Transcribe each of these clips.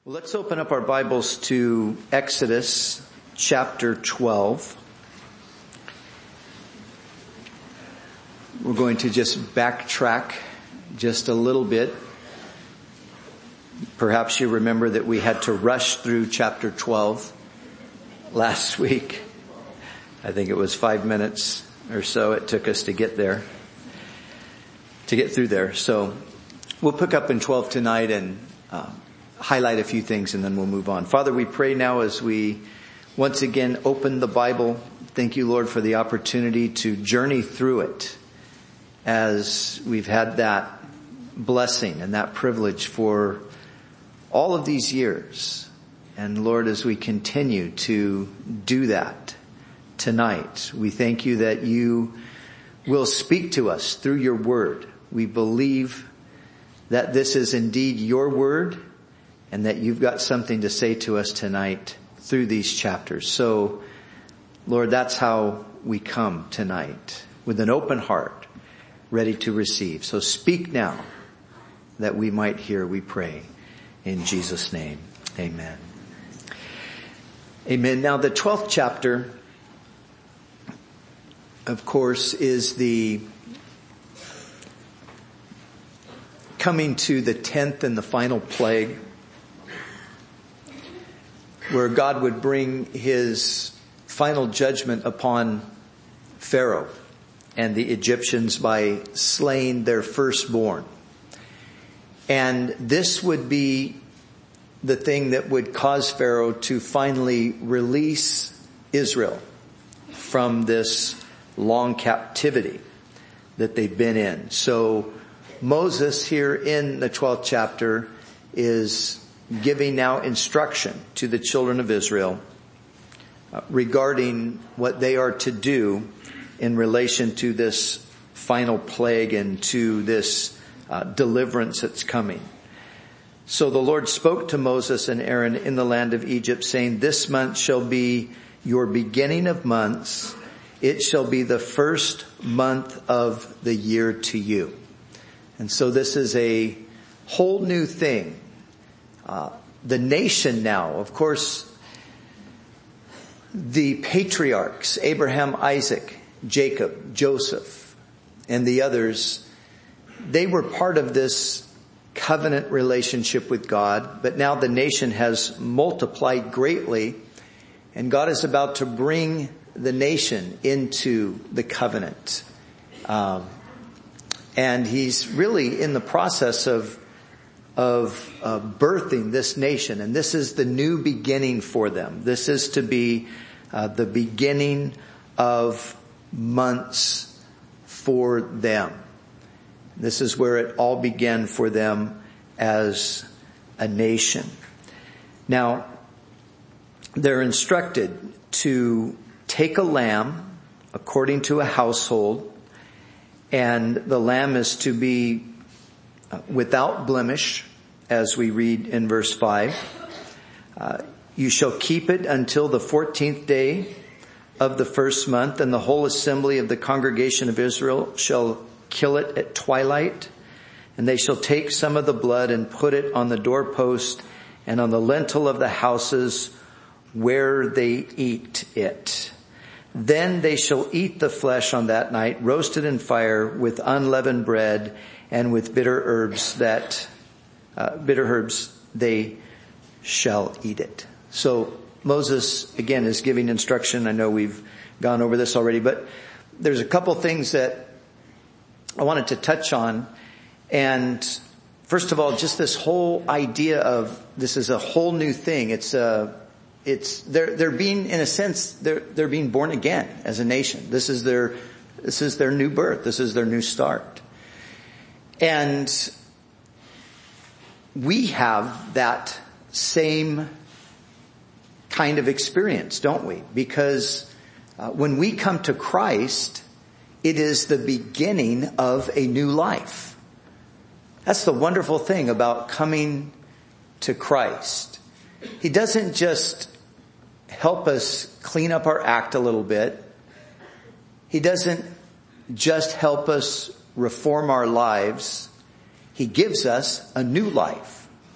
Well, let's open up our Bibles to Exodus chapter 12. We're going to just backtrack just a little bit. Perhaps you remember that we had to rush through chapter 12 last week. I think it was 5 minutes or so it took us to get through there. So we'll pick up in 12 tonight and highlight a few things and then we'll move on. Father, we pray now as we once again open the Bible. Thank you, Lord, for the opportunity to journey through it as we've had that blessing and that privilege for all of these years. And Lord, as we continue to do that tonight, we thank you that you will speak to us through your word. We believe that this is indeed your word and that you've got something to say to us tonight through these chapters. So, Lord, that's how we come tonight, with an open heart, ready to receive. So speak now that we might hear, we pray. In Jesus' name, amen. Amen. Now the 12th chapter, of course, is the coming to the 10th and the final plague, where God would bring his final judgment upon Pharaoh and the Egyptians by slaying their firstborn. And this would be the thing that would cause Pharaoh to finally release Israel from this long captivity that they've been in. So Moses here in the 12th chapter is giving now instruction to the children of Israel regarding what they are to do in relation to this final plague and to this deliverance that's coming. So the Lord spoke to Moses and Aaron in the land of Egypt, saying, "This month shall be your beginning of months. It shall be the first month of the year to you." And so this is a whole new thing. The nation now, of course, the patriarchs, Abraham, Isaac, Jacob, Joseph, and the others, they were part of this covenant relationship with God, but now the nation has multiplied greatly, and God is about to bring the nation into the covenant. And he's really in the process of birthing this nation, and this is the new beginning for them. This is to be the beginning of months for them. This is where it all began for them as a nation. Now, they're instructed to take a lamb according to a household, and the lamb is to be without blemish, as we read in verse 5. You shall keep it until the 14th day of the first month, and the whole assembly of the congregation of Israel shall kill it at twilight. And they shall take some of the blood and put it on the doorpost and on the lintel of the houses where they eat it. Then they shall eat the flesh on that night, roasted in fire with unleavened bread and with bitter herbs they shall eat it. So Moses again is giving instruction. I know we've gone over this already, but there's a couple things that I wanted to touch on. And first of all, just this whole idea of this is a whole new thing. They're being, in a sense, they're being born again as a nation. This is their new birth. This is their new start. And we have that same kind of experience, don't we? Because when we come to Christ, it is the beginning of a new life. That's the wonderful thing about coming to Christ. He doesn't just help us clean up our act a little bit. He doesn't just help us reform our lives. He gives us a new life.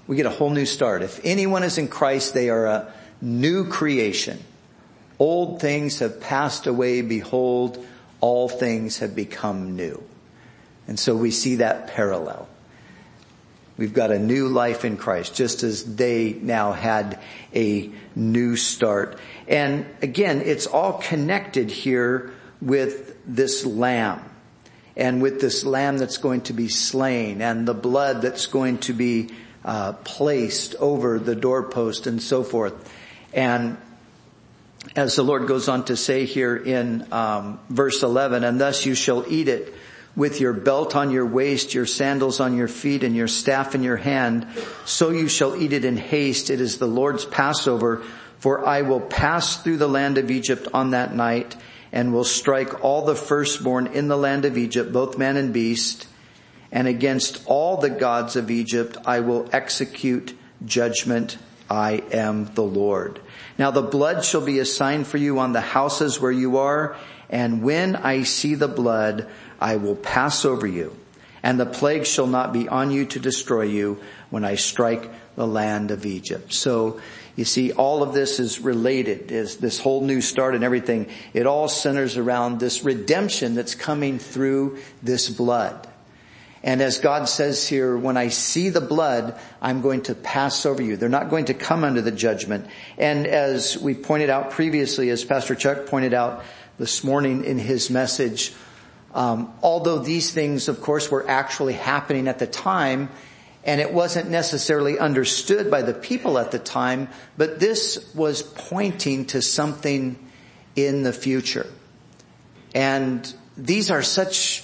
We get a whole new start. If anyone is in Christ, they are a new creation. Old things have passed away. Behold, all things have become new. And so we see that parallel. We've got a new life in Christ, just as they now had a new start. And again, it's all connected here with this lamb. And with this lamb that's going to be slain, and the blood that's going to be placed over the doorpost and so forth. And as the Lord goes on to say here in verse 11, and thus you shall eat it with your belt on your waist, your sandals on your feet, and your staff in your hand. So you shall eat it in haste. It is the Lord's Passover. For I will pass through the land of Egypt on that night, and will strike all the firstborn in the land of Egypt, both man and beast. And against all the gods of Egypt I will execute judgment. I am the Lord. Now the blood shall be a sign for you on the houses where you are. And when I see the blood, I will pass over you. And the plague shall not be on you to destroy you when I strike the land of Egypt. So you see, all of this is related, is this whole new start and everything. It all centers around this redemption that's coming through this blood. And as God says here, when I see the blood, I'm going to pass over you. They're not going to come under the judgment. And as we pointed out previously, as Pastor Chuck pointed out this morning in his message, although these things, of course, were actually happening at the time, and it wasn't necessarily understood by the people at the time, but this was pointing to something in the future. And these are such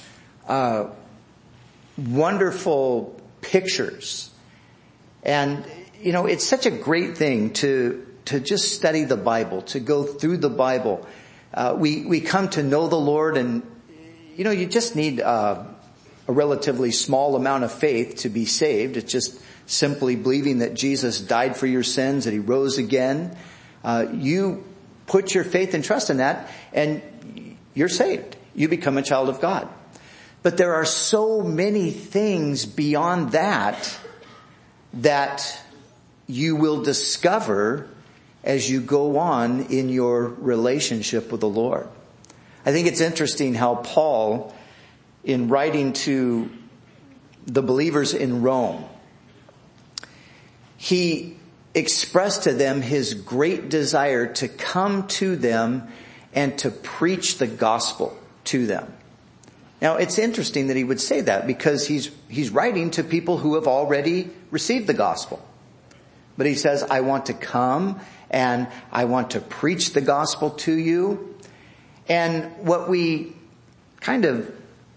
wonderful pictures. And, you know, it's such a great thing to just study the Bible, to go through the Bible. We come to know the Lord, and, you know, you just need a relatively small amount of faith to be saved. It's just simply believing that Jesus died for your sins, that he rose again. You put your faith and trust in that, and you're saved. You become a child of God. But there are so many things beyond that that you will discover as you go on in your relationship with the Lord. I think it's interesting how Paul, in writing to the believers in Rome, he expressed to them his great desire to come to them and to preach the gospel to them. Now, it's interesting that he would say that, because he's writing to people who have already received the gospel. But he says, I want to come and I want to preach the gospel to you. And what we kind of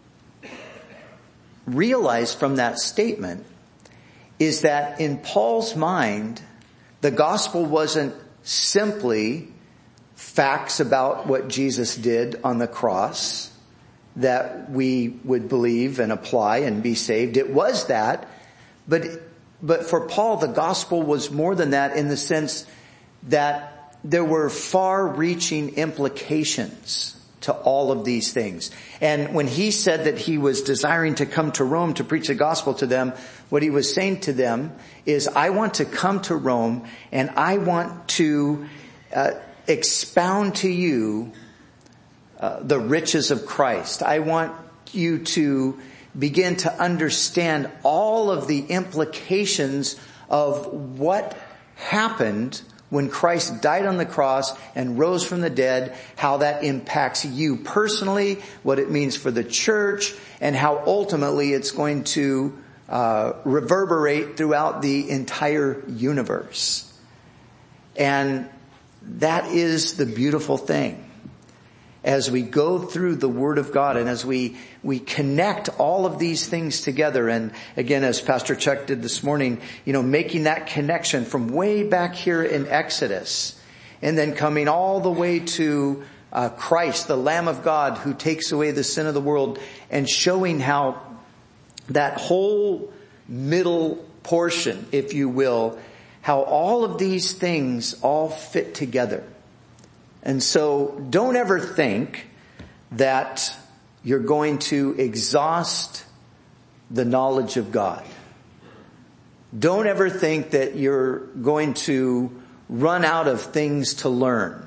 realize from that statement is that in Paul's mind, the gospel wasn't simply facts about what Jesus did on the cross that we would believe and apply and be saved. It was that, but for Paul, the gospel was more than that, in the sense that there were far-reaching implications to all of these things. And when he said that he was desiring to come to Rome to preach the gospel to them, what he was saying to them is, I want to come to Rome and I want to expound to you the riches of Christ. I want you to begin to understand all of the implications of what happened when Christ died on the cross and rose from the dead, how that impacts you personally, what it means for the church, and how ultimately it's going to reverberate throughout the entire universe. And that is the beautiful thing. As we go through the Word of God and as we connect all of these things together, and again, as Pastor Chuck did this morning, you know, making that connection from way back here in Exodus, and then coming all the way to Christ, the Lamb of God who takes away the sin of the world, and showing how that whole middle portion, if you will, how all of these things all fit together. And so don't ever think that you're going to exhaust the knowledge of God. Don't ever think that you're going to run out of things to learn.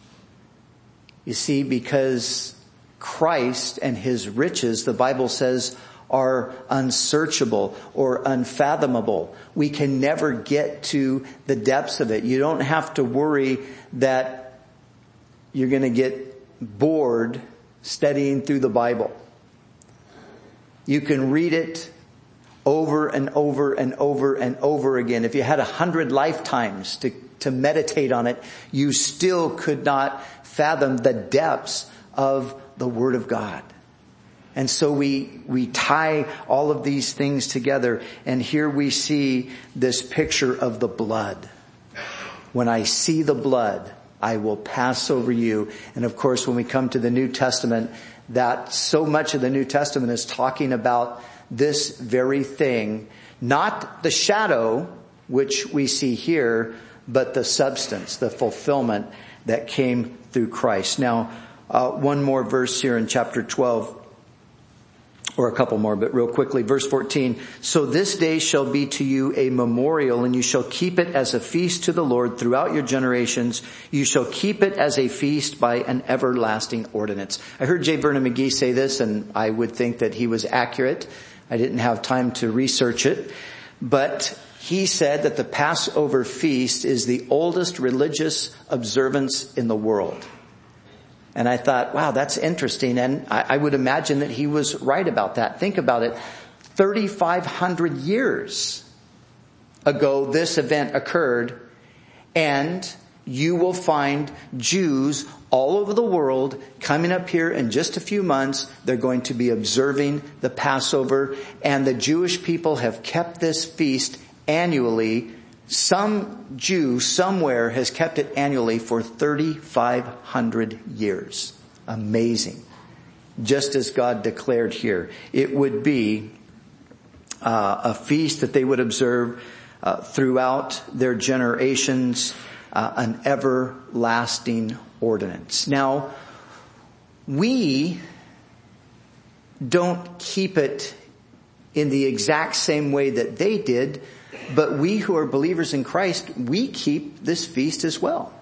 You see, because Christ and his riches, the Bible says, are unsearchable or unfathomable. We can never get to the depths of it. You don't have to worry that you're going to get bored studying through the Bible. You can read it over and over and over and over again. If you had 100 lifetimes to meditate on it, you still could not fathom the depths of the Word of God. And so we tie all of these things together, and here we see this picture of the blood. When I see the blood, I will pass over you. And of course, when we come to the New Testament, that so much of the New Testament is talking about this very thing, not the shadow, which we see here, but the substance, the fulfillment that came through Christ. Now, one more verse here in chapter 12, or a couple more, but real quickly, verse 14. So this day shall be to you a memorial, and you shall keep it as a feast to the Lord throughout your generations. You shall keep it as a feast by an everlasting ordinance. I heard J. Vernon McGee say this, and I would think that he was accurate. I didn't have time to research it, but he said that the Passover feast is the oldest religious observance in the world. And I thought, wow, that's interesting. And I would imagine that he was right about that. Think about it. 3,500 years ago, this event occurred, and you will find Jews all over the world coming up here in just a few months. They're going to be observing the Passover, and the Jewish people have kept this feast annually. Some Jew somewhere has kept it annually for 3,500 years. Amazing. Just as God declared here. It would be a feast that they would observe throughout their generations, an everlasting ordinance. Now, we don't keep it in the exact same way that they did, but we who are believers in Christ, we keep this feast as well.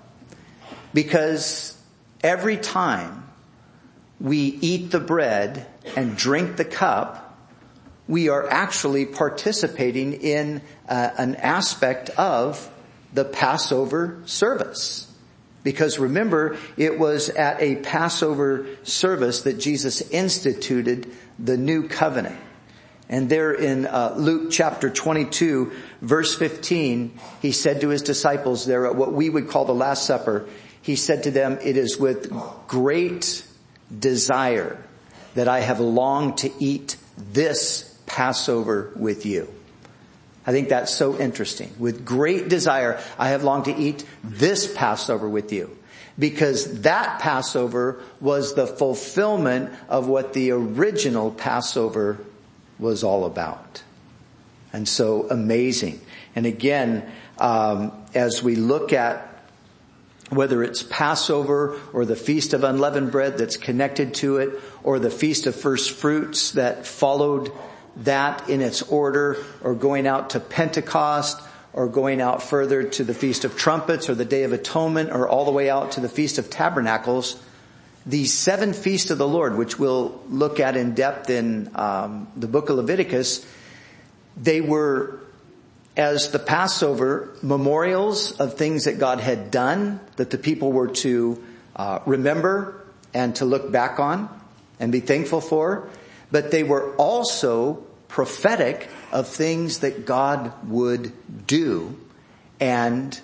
Because every time we eat the bread and drink the cup, we are actually participating in an aspect of the Passover service. Because remember, it was at a Passover service that Jesus instituted the new covenant. And there in Luke chapter 22, verse 15, he said to his disciples there at what we would call the Last Supper, he said to them, it is with great desire that I have longed to eat this Passover with you. I think that's so interesting. With great desire, I have longed to eat this Passover with you. Because that Passover was the fulfillment of what the original Passover was all about. And so amazing. And again, as we look at whether it's Passover or the Feast of Unleavened Bread that's connected to it, or the Feast of First Fruits that followed that in its order, or going out to Pentecost, or going out further to the Feast of Trumpets, or the Day of Atonement, or all the way out to the Feast of Tabernacles, these 7 feasts of the Lord, which we'll look at in depth in the book of Leviticus, they were, as the Passover, memorials of things that God had done, that the people were to remember and to look back on and be thankful for. But they were also prophetic of things that God would do. And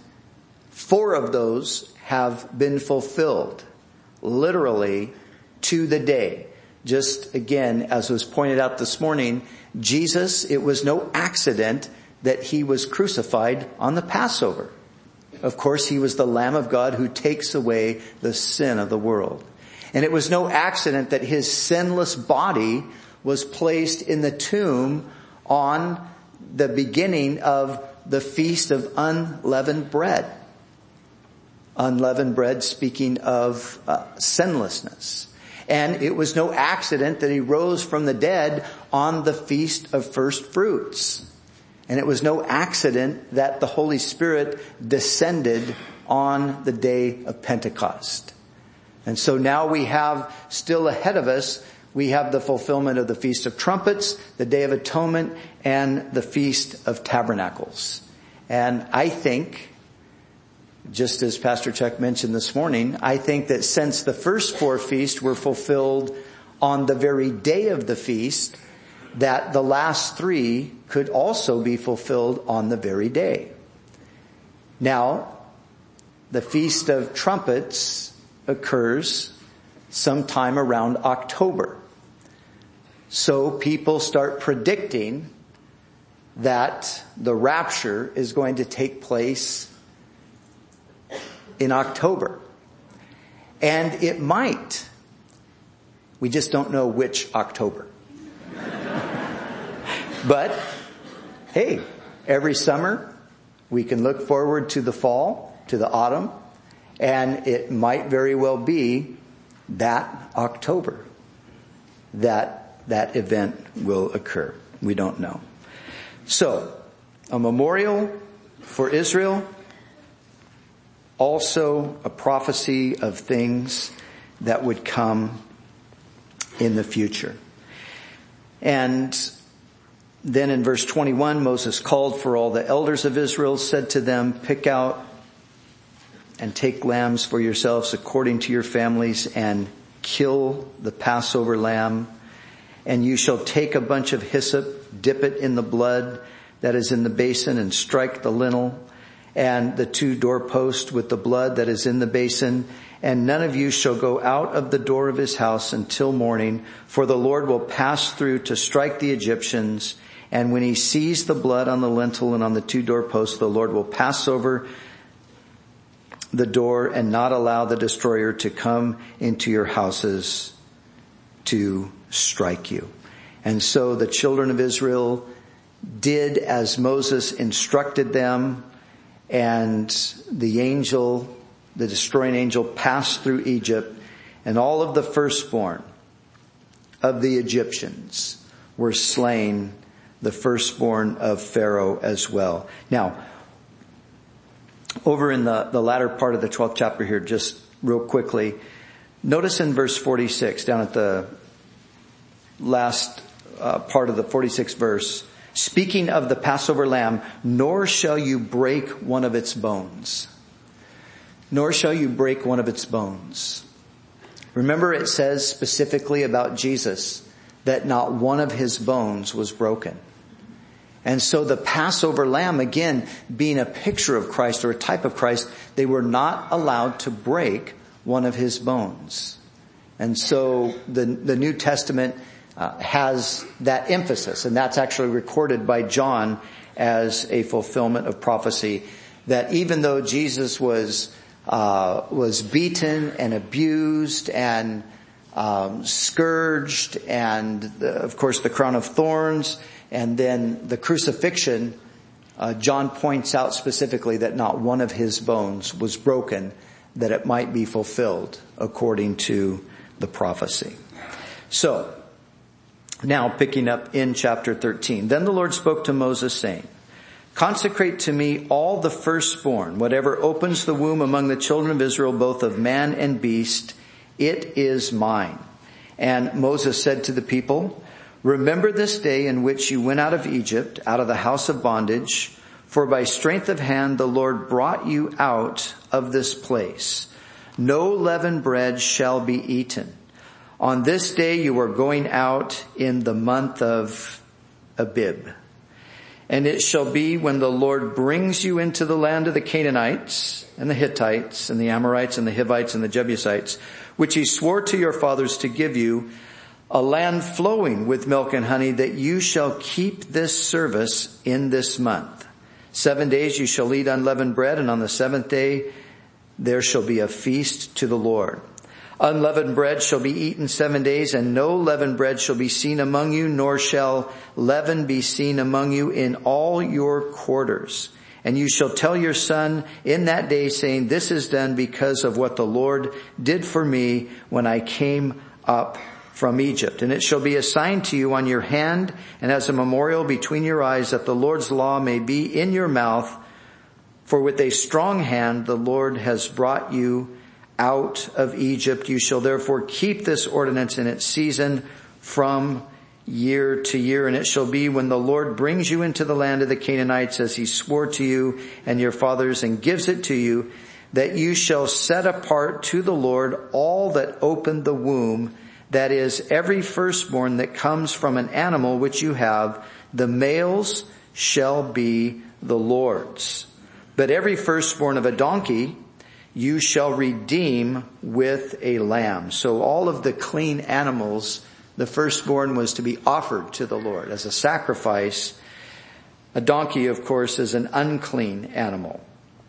4 of those have been fulfilled, literally to the day. Just again, as was pointed out this morning, Jesus, it was no accident that he was crucified on the Passover. Of course, he was the Lamb of God who takes away the sin of the world. And it was no accident that his sinless body was placed in the tomb on the beginning of the Feast of Unleavened Bread. Unleavened bread, speaking of sinlessness. And it was no accident that he rose from the dead on the Feast of First Fruits. And it was no accident that the Holy Spirit descended on the day of Pentecost. And so now we have still ahead of us, we have the fulfillment of the Feast of Trumpets, the Day of Atonement, and the Feast of Tabernacles. And I think, just as Pastor Chuck mentioned this morning, I think that since the first 4 feasts were fulfilled on the very day of the feast, that the last 3 could also be fulfilled on the very day. Now, the Feast of Trumpets occurs sometime around October. So people start predicting that the rapture is going to take place in October. And it might. We just don't know which October. But, hey, every summer we can look forward to the fall, to the autumn, and it might very well be that October that event will occur. We don't know. So, a memorial for Israel, also a prophecy of things that would come in the future. And then in verse 21, Moses called for all the elders of Israel, said to them, pick out and take lambs for yourselves according to your families and kill the Passover lamb. And you shall take a bunch of hyssop, dip it in the blood that is in the basin and strike the lintel and the 2 doorposts with the blood that is in the basin. And none of you shall go out of the door of his house until morning, for the Lord will pass through to strike the Egyptians. And when he sees the blood on the lintel and on the 2 doorposts, the Lord will pass over the door and not allow the destroyer to come into your houses to strike you. And so the children of Israel did as Moses instructed them, and the destroying angel passed through Egypt, and all of the firstborn of the Egyptians were slain, the firstborn of Pharaoh as well. Now, over in the latter part of the 12th chapter here, just real quickly, notice in verse 46, down at the last part of the 46th verse, speaking of the Passover lamb, nor shall you break one of its bones. Nor shall you break one of its bones. Remember, it says specifically about Jesus that not one of his bones was broken. And so the Passover lamb, again, being a picture of Christ or a type of Christ, they were not allowed to break one of his bones. And so the New Testament has that emphasis, and that's actually recorded by John as a fulfillment of prophecy, that even though Jesus was beaten and abused and scourged, and of course the crown of thorns, and then the crucifixion, John points out specifically that not one of his bones was broken, that it might be fulfilled according to the prophecy. So, now picking up in chapter 13. Then the Lord spoke to Moses, saying, consecrate to me all the firstborn, whatever opens the womb among the children of Israel, both of man and beast, it is mine. And Moses said to the people, remember this day in which you went out of Egypt, out of the house of bondage, for by strength of hand the Lord brought you out of this place. No leavened bread shall be eaten. On this day you are going out in the month of Abib. And it shall be when the Lord brings you into the land of the Canaanites and the Hittites and the Amorites and the Hivites and the Jebusites, which he swore to your fathers to give you, a land flowing with milk and honey, that you shall keep this service in this month. 7 days you shall eat unleavened bread, and on the 7th day there shall be a feast to the Lord. Unleavened bread shall be eaten 7 days, and no leavened bread shall be seen among you, nor shall leaven be seen among you in all your quarters. And you shall tell your son in that day, saying, this is done because of what the Lord did for me when I came up from Egypt. And it shall be a sign to you on your hand and as a memorial between your eyes, that the Lord's law may be in your mouth. For with a strong hand the Lord has brought you out of Egypt. You shall therefore keep this ordinance in its season from year to year. And it shall be when the Lord brings you into the land of the Canaanites, as he swore to you and your fathers, and gives it to you, that you shall set apart to the Lord all that open the womb, that is, every firstborn that comes from an animal which you have, the males shall be the Lord's. But every firstborn of a donkey you shall redeem with a lamb. So all of the clean animals, the firstborn was to be offered to the Lord as a sacrifice. A donkey, of course, is an unclean animal.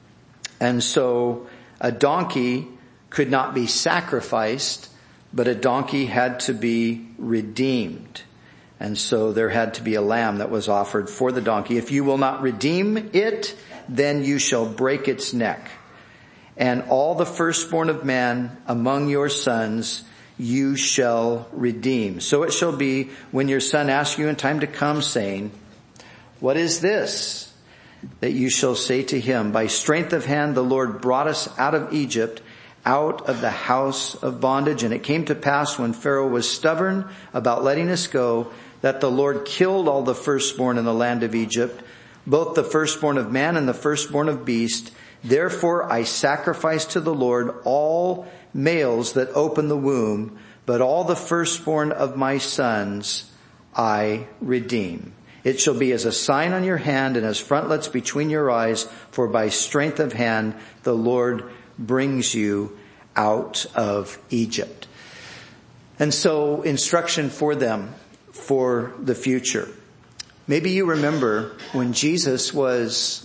And so a donkey could not be sacrificed, but a donkey had to be redeemed. And so there had to be a lamb that was offered for the donkey. If you will not redeem it, then you shall break its neck. And all the firstborn of man among your sons you shall redeem. So it shall be when your son asks you in time to come, saying, what is this? That you shall say to him, by strength of hand the Lord brought us out of Egypt, out of the house of bondage. And it came to pass, when Pharaoh was stubborn about letting us go, that the Lord killed all the firstborn in the land of Egypt, both the firstborn of man and the firstborn of beast. Therefore I sacrifice to the Lord all males that open the womb, but all the firstborn of my sons I redeem. It shall be as a sign on your hand and as frontlets between your eyes, for by strength of hand the Lord brings you out of Egypt. And so instruction for them for the future. Maybe you remember when Jesus was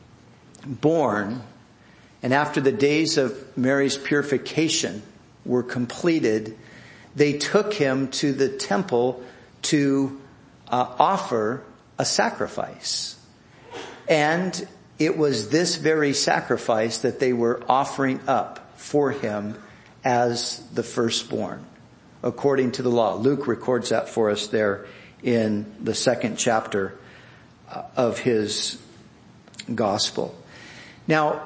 born, and after the days of Mary's purification were completed, they took him to the temple to offer a sacrifice. And it was this very sacrifice that they were offering up for him as the firstborn, according to the law. Luke records that for us there in the 2nd chapter of his gospel. Now,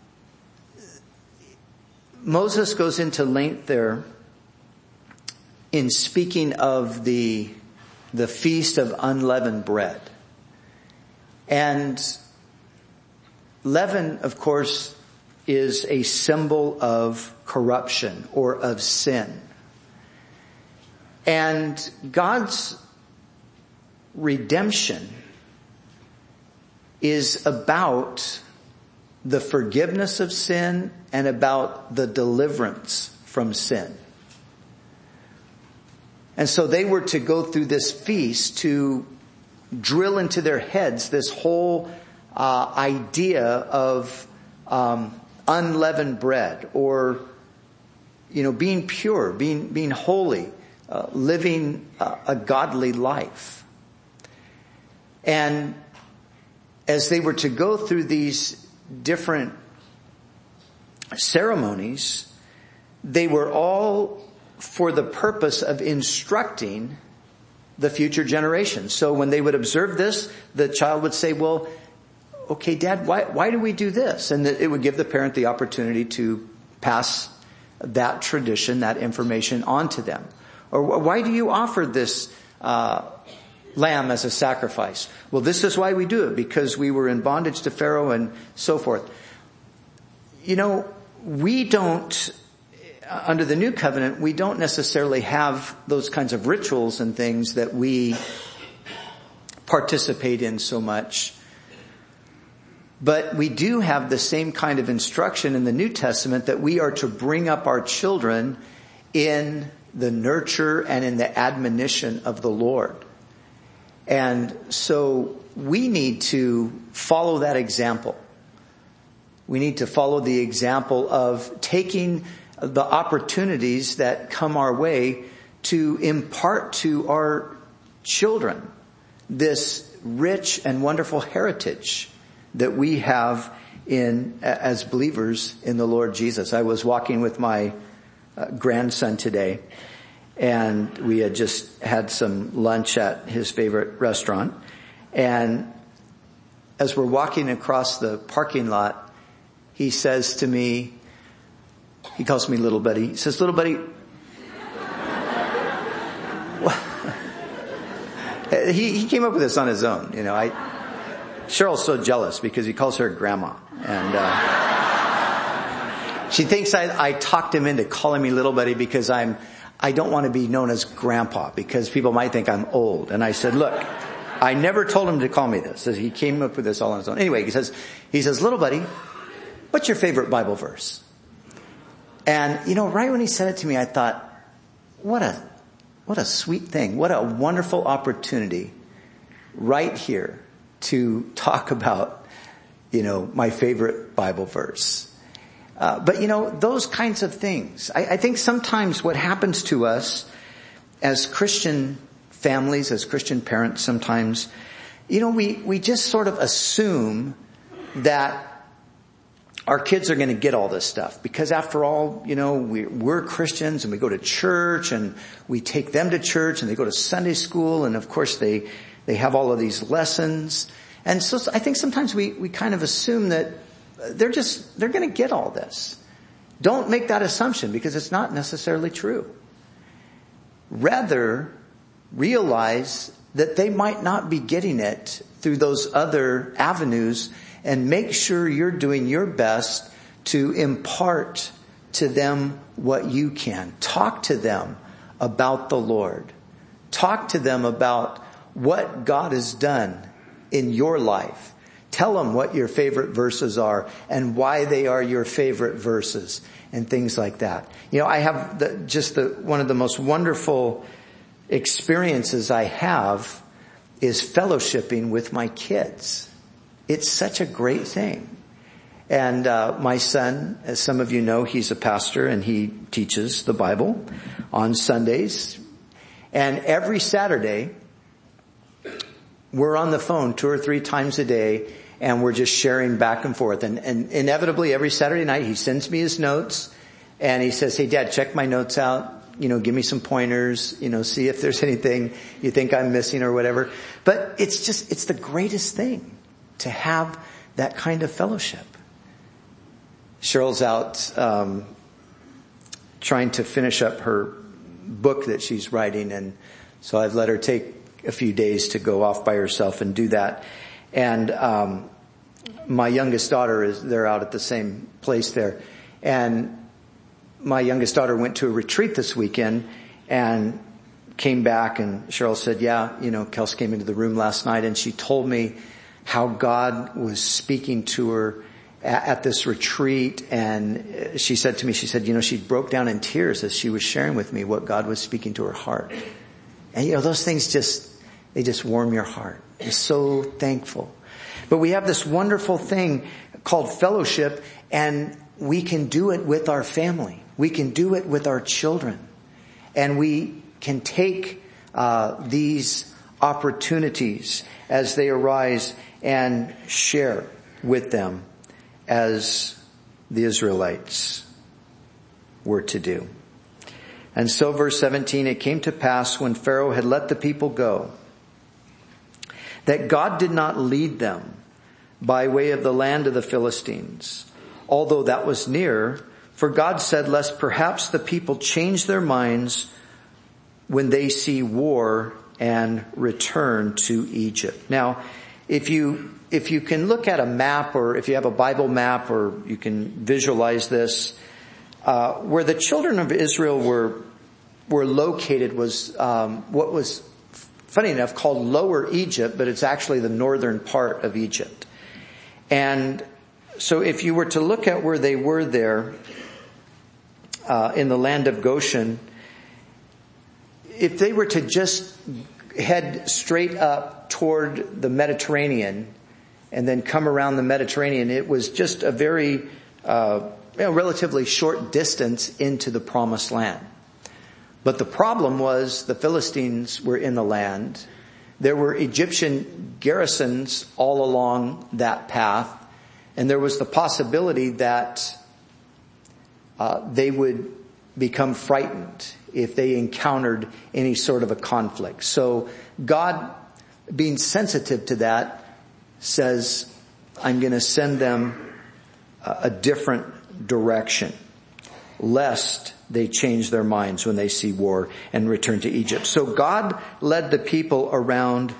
Moses goes into length there in speaking of the feast of unleavened bread. And leaven, of course, is a symbol of corruption or of sin. And God's redemption is about the forgiveness of sin and about the deliverance from sin. And so they were to go through this feast to drill into their heads this whole idea of unleavened bread, or being pure, being holy, living a godly life. And as they were to go through these different ceremonies, they were all for the purpose of instructing the future generations. So when they would observe this, the child would say, well, okay, Dad, why do we do this? And it would give the parent the opportunity to pass that tradition, that information on to them. Or why do you offer this lamb as a sacrifice? Well, this is why we do it, because we were in bondage to Pharaoh and so forth. We don't, under the new covenant, we don't necessarily have those kinds of rituals and things that we participate in so much. But we do have the same kind of instruction in the New Testament, that we are to bring up our children in the nurture and in the admonition of the Lord. And so we need to follow that example. We need to follow the example of taking the opportunities that come our way to impart to our children this rich and wonderful heritage that we have as believers in the Lord Jesus. I was walking with my grandson today, and we had just had some lunch at his favorite restaurant. And as we're walking across the parking lot, he says to me, he calls me little buddy. He says, little buddy, he came up with this on his own. Cheryl's so jealous because he calls her grandma. And she thinks I talked him into calling me little buddy because I don't want to be known as grandpa because people might think I'm old. And I said, look, I never told him to call me this. He came up with this all on his own. Anyway, he says, little buddy, what's your favorite Bible verse? And, right when he said it to me, I thought, what a sweet thing. What a wonderful opportunity right here to talk about, my favorite Bible verse. But those kinds of things. I think sometimes what happens to us as Christian families, as Christian parents sometimes, we just sort of assume that our kids are going to get all this stuff because after all, we're Christians and we go to church and we take them to church and they go to Sunday school and of course they have all of these lessons. And so I think sometimes we kind of assume that they're going to get all this. Don't make that assumption because it's not necessarily true. Rather, realize that they might not be getting it through those other avenues and make sure you're doing your best to impart to them what you can. Talk to them about the Lord. Talk to them about what God has done in your life. Tell them what your favorite verses are and why they are your favorite verses and things like that. I have one of the most wonderful experiences I have is fellowshipping with my kids. It's such a great thing. And my son, as some of you know, he's a pastor and he teaches the Bible on Sundays. And every Saturday, we're on the phone 2 or 3 times a day and we're just sharing back and forth. And inevitably every Saturday night he sends me his notes and he says, hey Dad, check my notes out. Give me some pointers, see if there's anything you think I'm missing or whatever. But it's the greatest thing to have that kind of fellowship. Cheryl's out trying to finish up her book that she's writing, and so I've let her take a few days to go off by herself and do that. And my youngest daughter they're out at the same place there. And my youngest daughter went to a retreat this weekend and came back, and Cheryl said, Kelsey came into the room last night and she told me how God was speaking to her at this retreat. And she said to me, she broke down in tears as she was sharing with me what God was speaking to her heart. And those things they just warm your heart. You're so thankful. But we have this wonderful thing called fellowship, and we can do it with our family. We can do it with our children. And we can take these opportunities as they arise and share with them as the Israelites were to do. And so verse 17, it came to pass when Pharaoh had let the people go, that God did not lead them by way of the land of the Philistines, although that was near, for God said, lest perhaps the people change their minds when they see war and return to Egypt. Now, if you can look at a map, or if you have a Bible map, or you can visualize this, where the children of Israel were located was what was, funny enough, called Lower Egypt, but it's actually the northern part of Egypt. And so if you were to look at where they were there in the land of Goshen, if they were to just head straight up toward the Mediterranean and then come around the Mediterranean, it was just a very relatively short distance into the promised land. But the problem was the Philistines were in the land. There were Egyptian garrisons all along that path, and there was the possibility that they would become frightened if they encountered any sort of a conflict. So God, being sensitive to that, says, I'm going to send them a different direction, lest they change their minds when they see war and return to Egypt. So God led the people around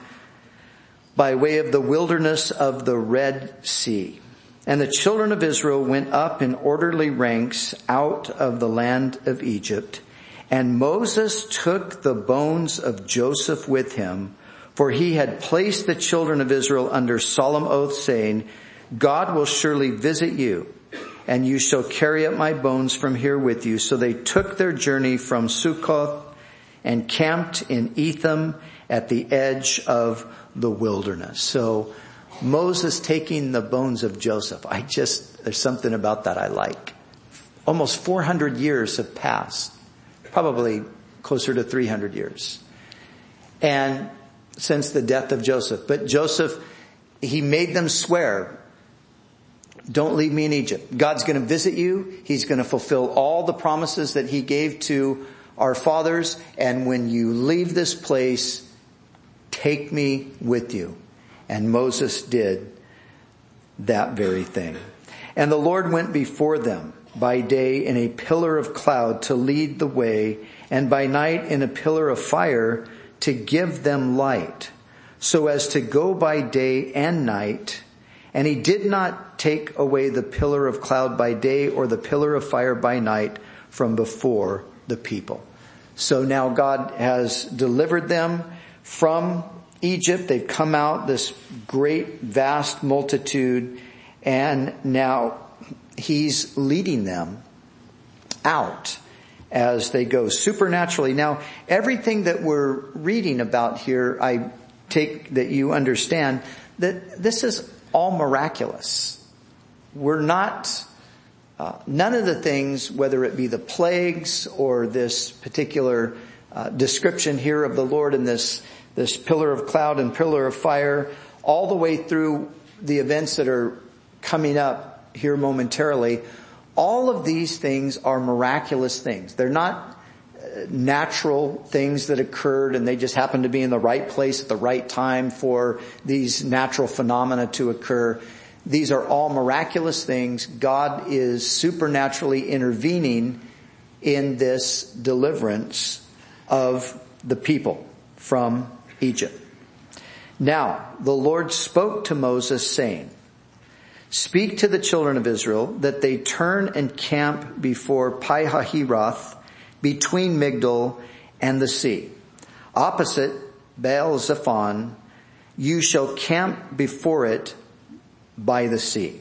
by way of the wilderness of the Red Sea. And the children of Israel went up in orderly ranks out of the land of Egypt. And Moses took the bones of Joseph with him, for he had placed the children of Israel under solemn oath, saying, God will surely visit you, and you shall carry up my bones from here with you. So they took their journey from Succoth and camped in Etham at the edge of the wilderness. So Moses taking the bones of Joseph, there's something about that I like. Almost 400 years have passed, probably closer to 300 years. And since the death of Joseph. But Joseph, he made them swear, don't leave me in Egypt. God's going to visit you. He's going to fulfill all the promises that he gave to our fathers. And when you leave this place, take me with you. And Moses did that very thing. And the Lord went before them by day in a pillar of cloud to lead the way, and by night in a pillar of fire to give them light, so as to go by day and night. And he did not take away the pillar of cloud by day or the pillar of fire by night from before the people. So now God has delivered them from Egypt. They've come out, this great, vast multitude, and now he's leading them out as they go supernaturally. Now, everything that we're reading about here, I take that you understand that this is all miraculous. We're not, none of the things, whether it be the plagues or this particular description here of the Lord in this pillar of cloud and pillar of fire, all the way through the events that are coming up here momentarily, all of these things are miraculous things. They're not natural things that occurred and they just happened to be in the right place at the right time for these natural phenomena to occur. These are all miraculous things. God is supernaturally intervening in this deliverance of the people from Egypt. Now, the Lord spoke to Moses, saying, speak to the children of Israel that they turn and camp before Pi-hahiroth, between Migdol and the sea. Opposite Baal-zephon, you shall camp before it by the sea.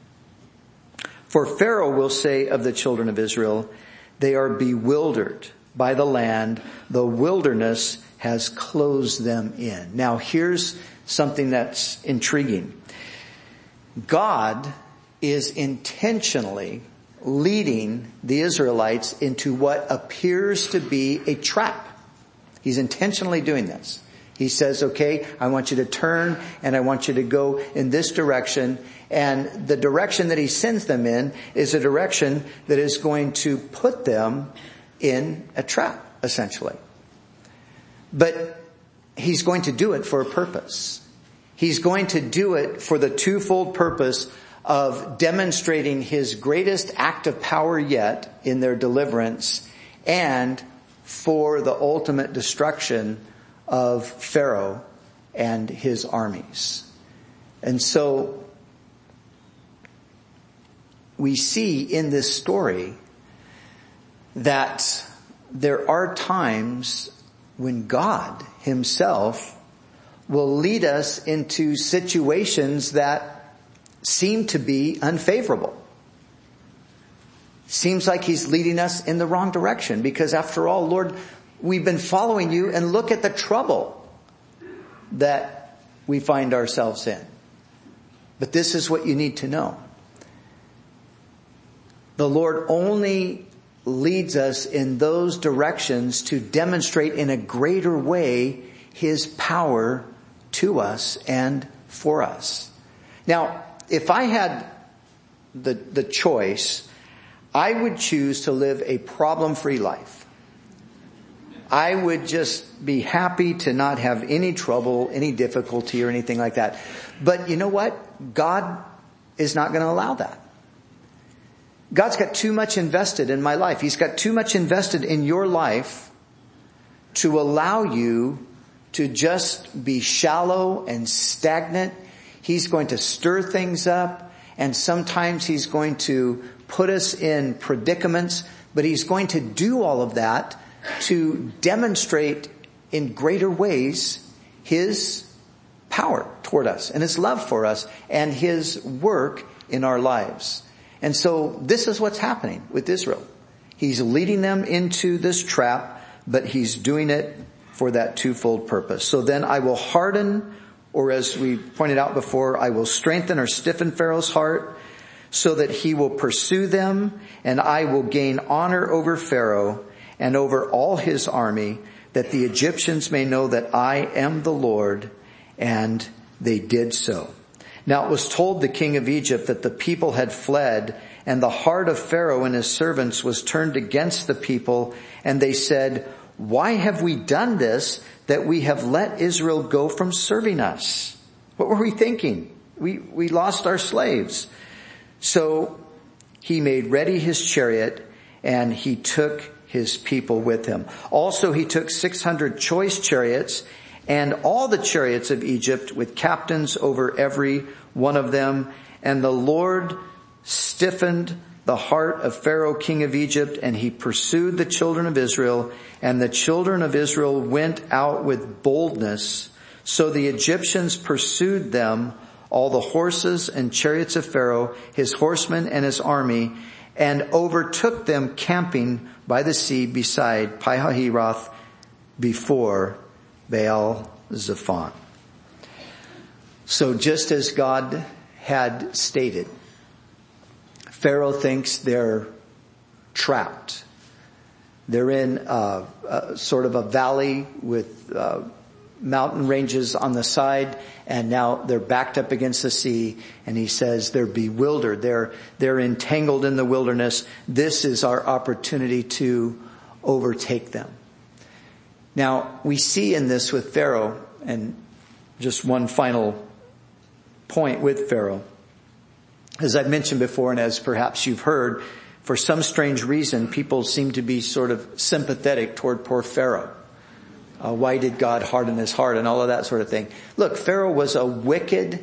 For Pharaoh will say of the children of Israel, they are bewildered by the land, the wilderness has closed them in. Now here's something that's intriguing. God is intentionally leading the Israelites into what appears to be a trap. He's intentionally doing this. He says, okay, I want you to turn and I want you to go in this direction. And the direction that he sends them in is a direction that is going to put them in a trap, essentially. But he's going to do it for a purpose. He's going to do it for the twofold purpose of demonstrating his greatest act of power yet in their deliverance, and for the ultimate destruction of Pharaoh and his armies. And so we see in this story that there are times when God himself will lead us into situations that seem to be unfavorable. Seems like he's leading us in the wrong direction, because after all, Lord, we've been following you, and look at the trouble that we find ourselves in. But this is what you need to know. The Lord only leads us in those directions to demonstrate in a greater way his power to us and for us. Now, if I had the choice, I would choose to live a problem-free life. I would just be happy to not have any trouble, any difficulty or anything like that. But you know what? God is not going to allow that. God's got too much invested in my life. He's got too much invested in your life to allow you to just be shallow and stagnant. He's going to stir things up, and sometimes He's going to put us in predicaments, but He's going to do all of that to demonstrate in greater ways His power toward us and His love for us and His work in our lives. And so this is what's happening with Israel. He's leading them into this trap, but He's doing it for that twofold purpose. So then I will harden, or as we pointed out before, I will strengthen or stiffen Pharaoh's heart so that he will pursue them, and I will gain honor over Pharaoh and over all his army, that the Egyptians may know that I am the Lord. And they did so. Now it was told the king of Egypt that the people had fled, and the heart of Pharaoh and his servants was turned against the people, and they said, why have we done this, that we have let Israel go from serving us? What were we thinking? We lost our slaves. So he made ready his chariot, and he took his people with him. Also he took 600 choice chariots, and all the chariots of Egypt with captains over every one of them. And the Lord stiffened the heart of Pharaoh, king of Egypt, and he pursued the children of Israel. And the children of Israel went out with boldness. So the Egyptians pursued them, all the horses and chariots of Pharaoh, his horsemen and his army, and overtook them camping by the sea beside Pi-hahiroth before Baal Zephon. So just as God had stated, Pharaoh thinks they're trapped. They're in sort of a valley with mountain ranges on the side, and now they're backed up against the sea, and he says they're bewildered. They're entangled in the wilderness. This is our opportunity to overtake them. Now, we see in this with Pharaoh, and just one final point with Pharaoh. As I've mentioned before, and as perhaps you've heard, for some strange reason, people seem to be sort of sympathetic toward poor Pharaoh. Why did God harden his heart and all of that sort of thing? Look, Pharaoh was a wicked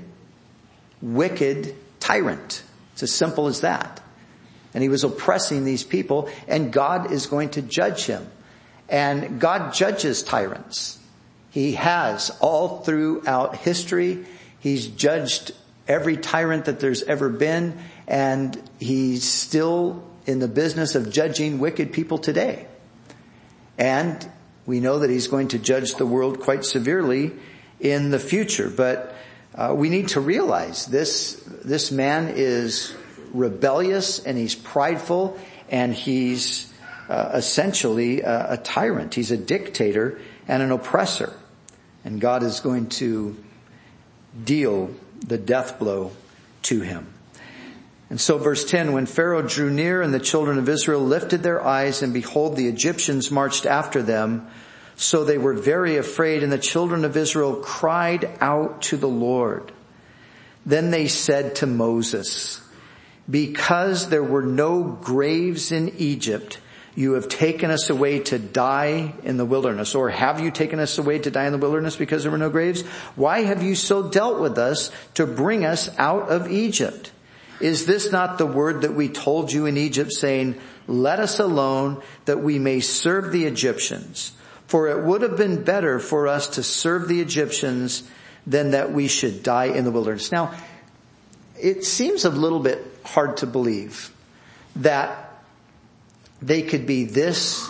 tyrant. It's as simple as that. And he was oppressing these people, and God is going to judge him. And God judges tyrants. He has all throughout history. He's judged every tyrant that there's ever been, and he's still in the business of judging wicked people today. And we know that he's going to judge the world quite severely in the future. But we need to realize this man is rebellious, and he's prideful, and he's essentially a tyrant. He's a dictator and an oppressor. And God is going to deal the death blow to him. And so verse 10, when Pharaoh drew near and the children of Israel lifted their eyes, and behold, the Egyptians marched after them. So they were very afraid, and the children of Israel cried out to the Lord. Then they said to Moses, because there were no graves in Egypt, you have taken us away to die in the wilderness. Or have you taken us away to die in the wilderness because there were no graves? Why have you so dealt with us to bring us out of Egypt? Is this not the word that we told you in Egypt, saying, let us alone that we may serve the Egyptians? For it would have been better for us to serve the Egyptians than that we should die in the wilderness. Now, it seems a little bit hard to believe that they could be this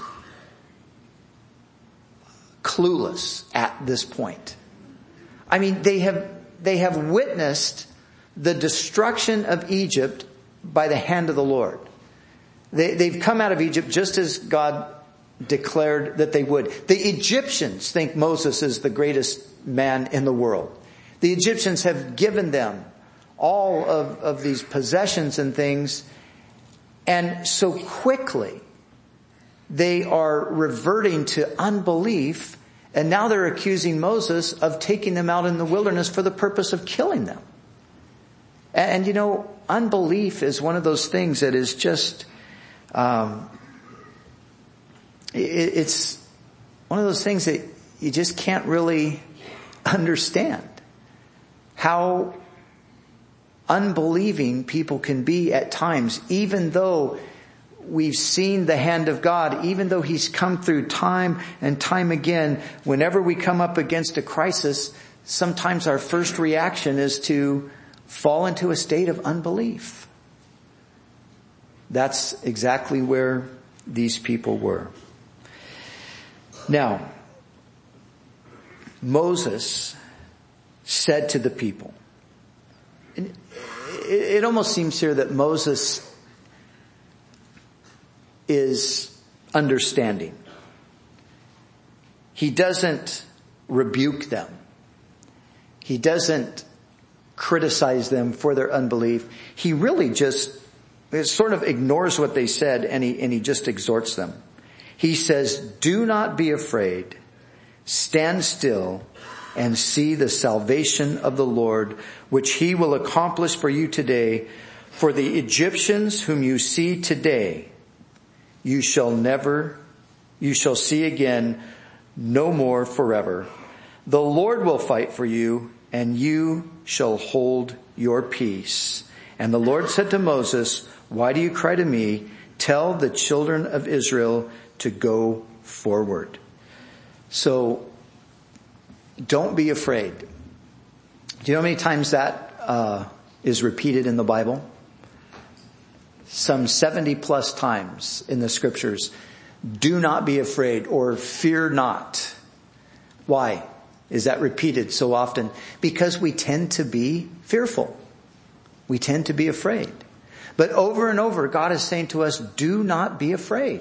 clueless at this point. I mean, they have witnessed the destruction of Egypt by the hand of the Lord. They've come out of Egypt just as God declared that they would. The Egyptians think Moses is the greatest man in the world. The Egyptians have given them all of these possessions and things, and so quickly they are reverting to unbelief, and now they're accusing Moses of taking them out in the wilderness for the purpose of killing them. And unbelief is one of those things that is just, it's one of those things that you just can't really understand. How unbelieving people can be at times, even though we've seen the hand of God, even though He's come through time and time again. Whenever we come up against a crisis, sometimes our first reaction is to fall into a state of unbelief. That's exactly where these people were. Now, Moses said to the people, and it almost seems here that Moses is understanding. He doesn't rebuke them. He doesn't criticize them for their unbelief. He really just sort of ignores what they said, and he just exhorts them. He says, "Do not be afraid. Stand still and see the salvation of the Lord, which He will accomplish for you today. For the Egyptians whom you see today, you shall see again no more forever. The Lord will fight for you, and you shall hold your peace." And the Lord said to Moses, "Why do you cry to me? Tell the children of Israel to go forward." So, don't be afraid. Do you know how many times that is repeated in the Bible? Some 70 plus times in the scriptures. Do not be afraid, or fear not. Why is that repeated so often? Because we tend to be fearful. We tend to be afraid. But over and over, God is saying to us, do not be afraid.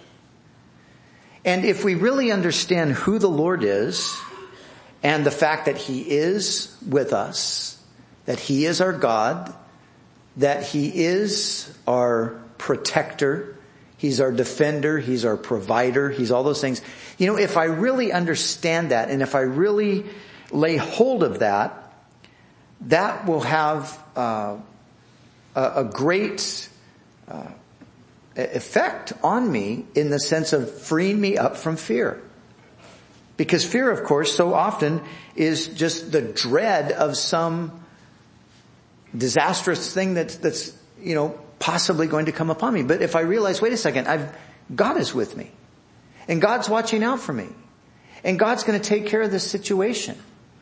And if we really understand who the Lord is, and the fact that He is with us, that He is our God, that He is our protector, He's our defender, He's our provider, He's all those things. If I really understand that, and if I really lay hold of that, that will have a great effect on me in the sense of freeing me up from fear. Because fear, of course, so often is just the dread of some disastrous thing that's possibly going to come upon me. But if I realize, wait a second, God is with me, and God's watching out for me, and God's going to take care of this situation.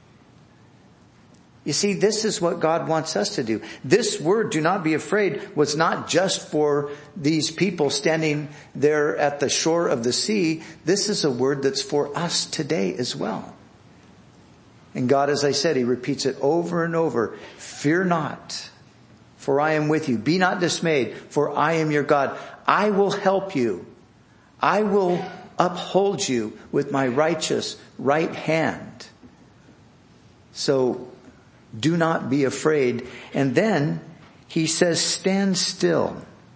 You see, this is what God wants us to do. This word, do not be afraid, was not just for these people standing there at the shore of the sea. This is a word that's for us today as well. And God, as I said, He repeats it over and over. Fear not, for I am with you. Be not dismayed, for I am your God. I will help you. I will uphold you with my righteous right hand. So, do not be afraid. And then He says, stand still.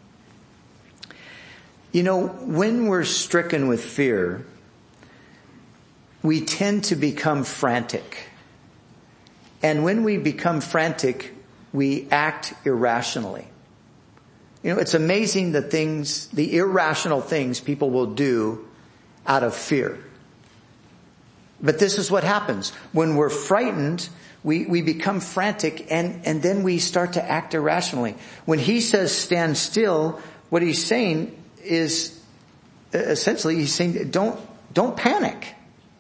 When we're stricken with fear, we tend to become frantic. And when we become frantic, we act irrationally. It's amazing the irrational things people will do out of fear. But this is what happens. When we're frightened, we become frantic, and then we start to act irrationally. When He says stand still, what He's saying is, essentially He's saying don't panic.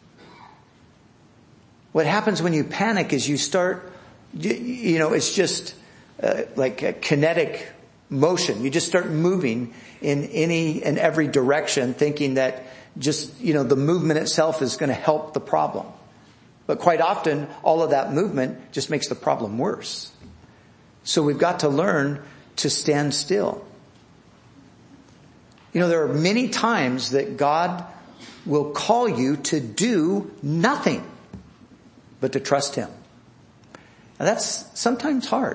What happens when you panic is you start, it's just like a kinetic motion. You just start moving in any and every direction, thinking that just, the movement itself is going to help the problem. But quite often, all of that movement just makes the problem worse. So we've got to learn to stand still. There are many times that God will call you to do nothing but to trust Him. Now that's sometimes hard.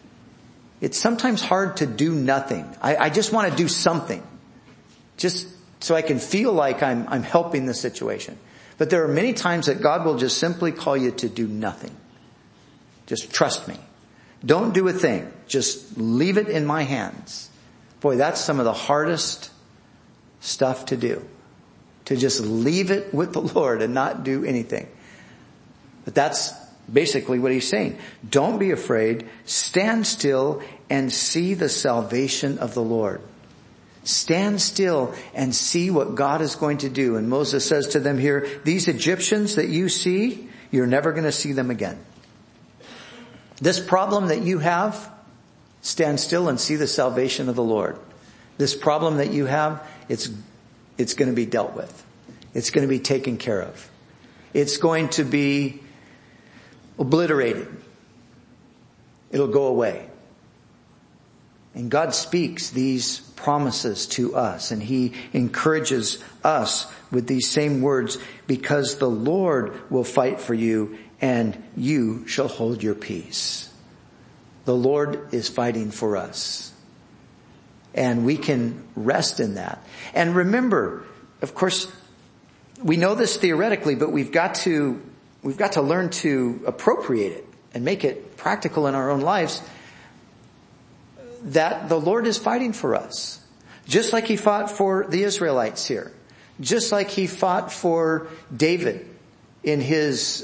It's sometimes hard to do nothing. I just want to do something. Just so I can feel like I'm helping the situation. But there are many times that God will just simply call you to do nothing. Just trust me. Don't do a thing. Just leave it in my hands. Boy, that's some of the hardest stuff to do. To just leave it with the Lord and not do anything. But that's basically what he's saying. Don't be afraid. Stand still and see the salvation of the Lord. Stand still and see what God is going to do. And Moses says to them here, these Egyptians that you see, you're never going to see them again. This problem that you have, stand still and see the salvation of the Lord. This problem that you have, it's going to be dealt with. It's going to be taken care of. It's going to be obliterated. It'll go away. And God speaks these promises to us, and he encourages us with these same words, because the Lord will fight for you and you shall hold your peace. The Lord is fighting for us. And we can rest in that. And remember, of course, we know this theoretically, but we've got to learn to appropriate it and make it practical in our own lives, that the Lord is fighting for us. Just like he fought for the Israelites here. Just like he fought for David in his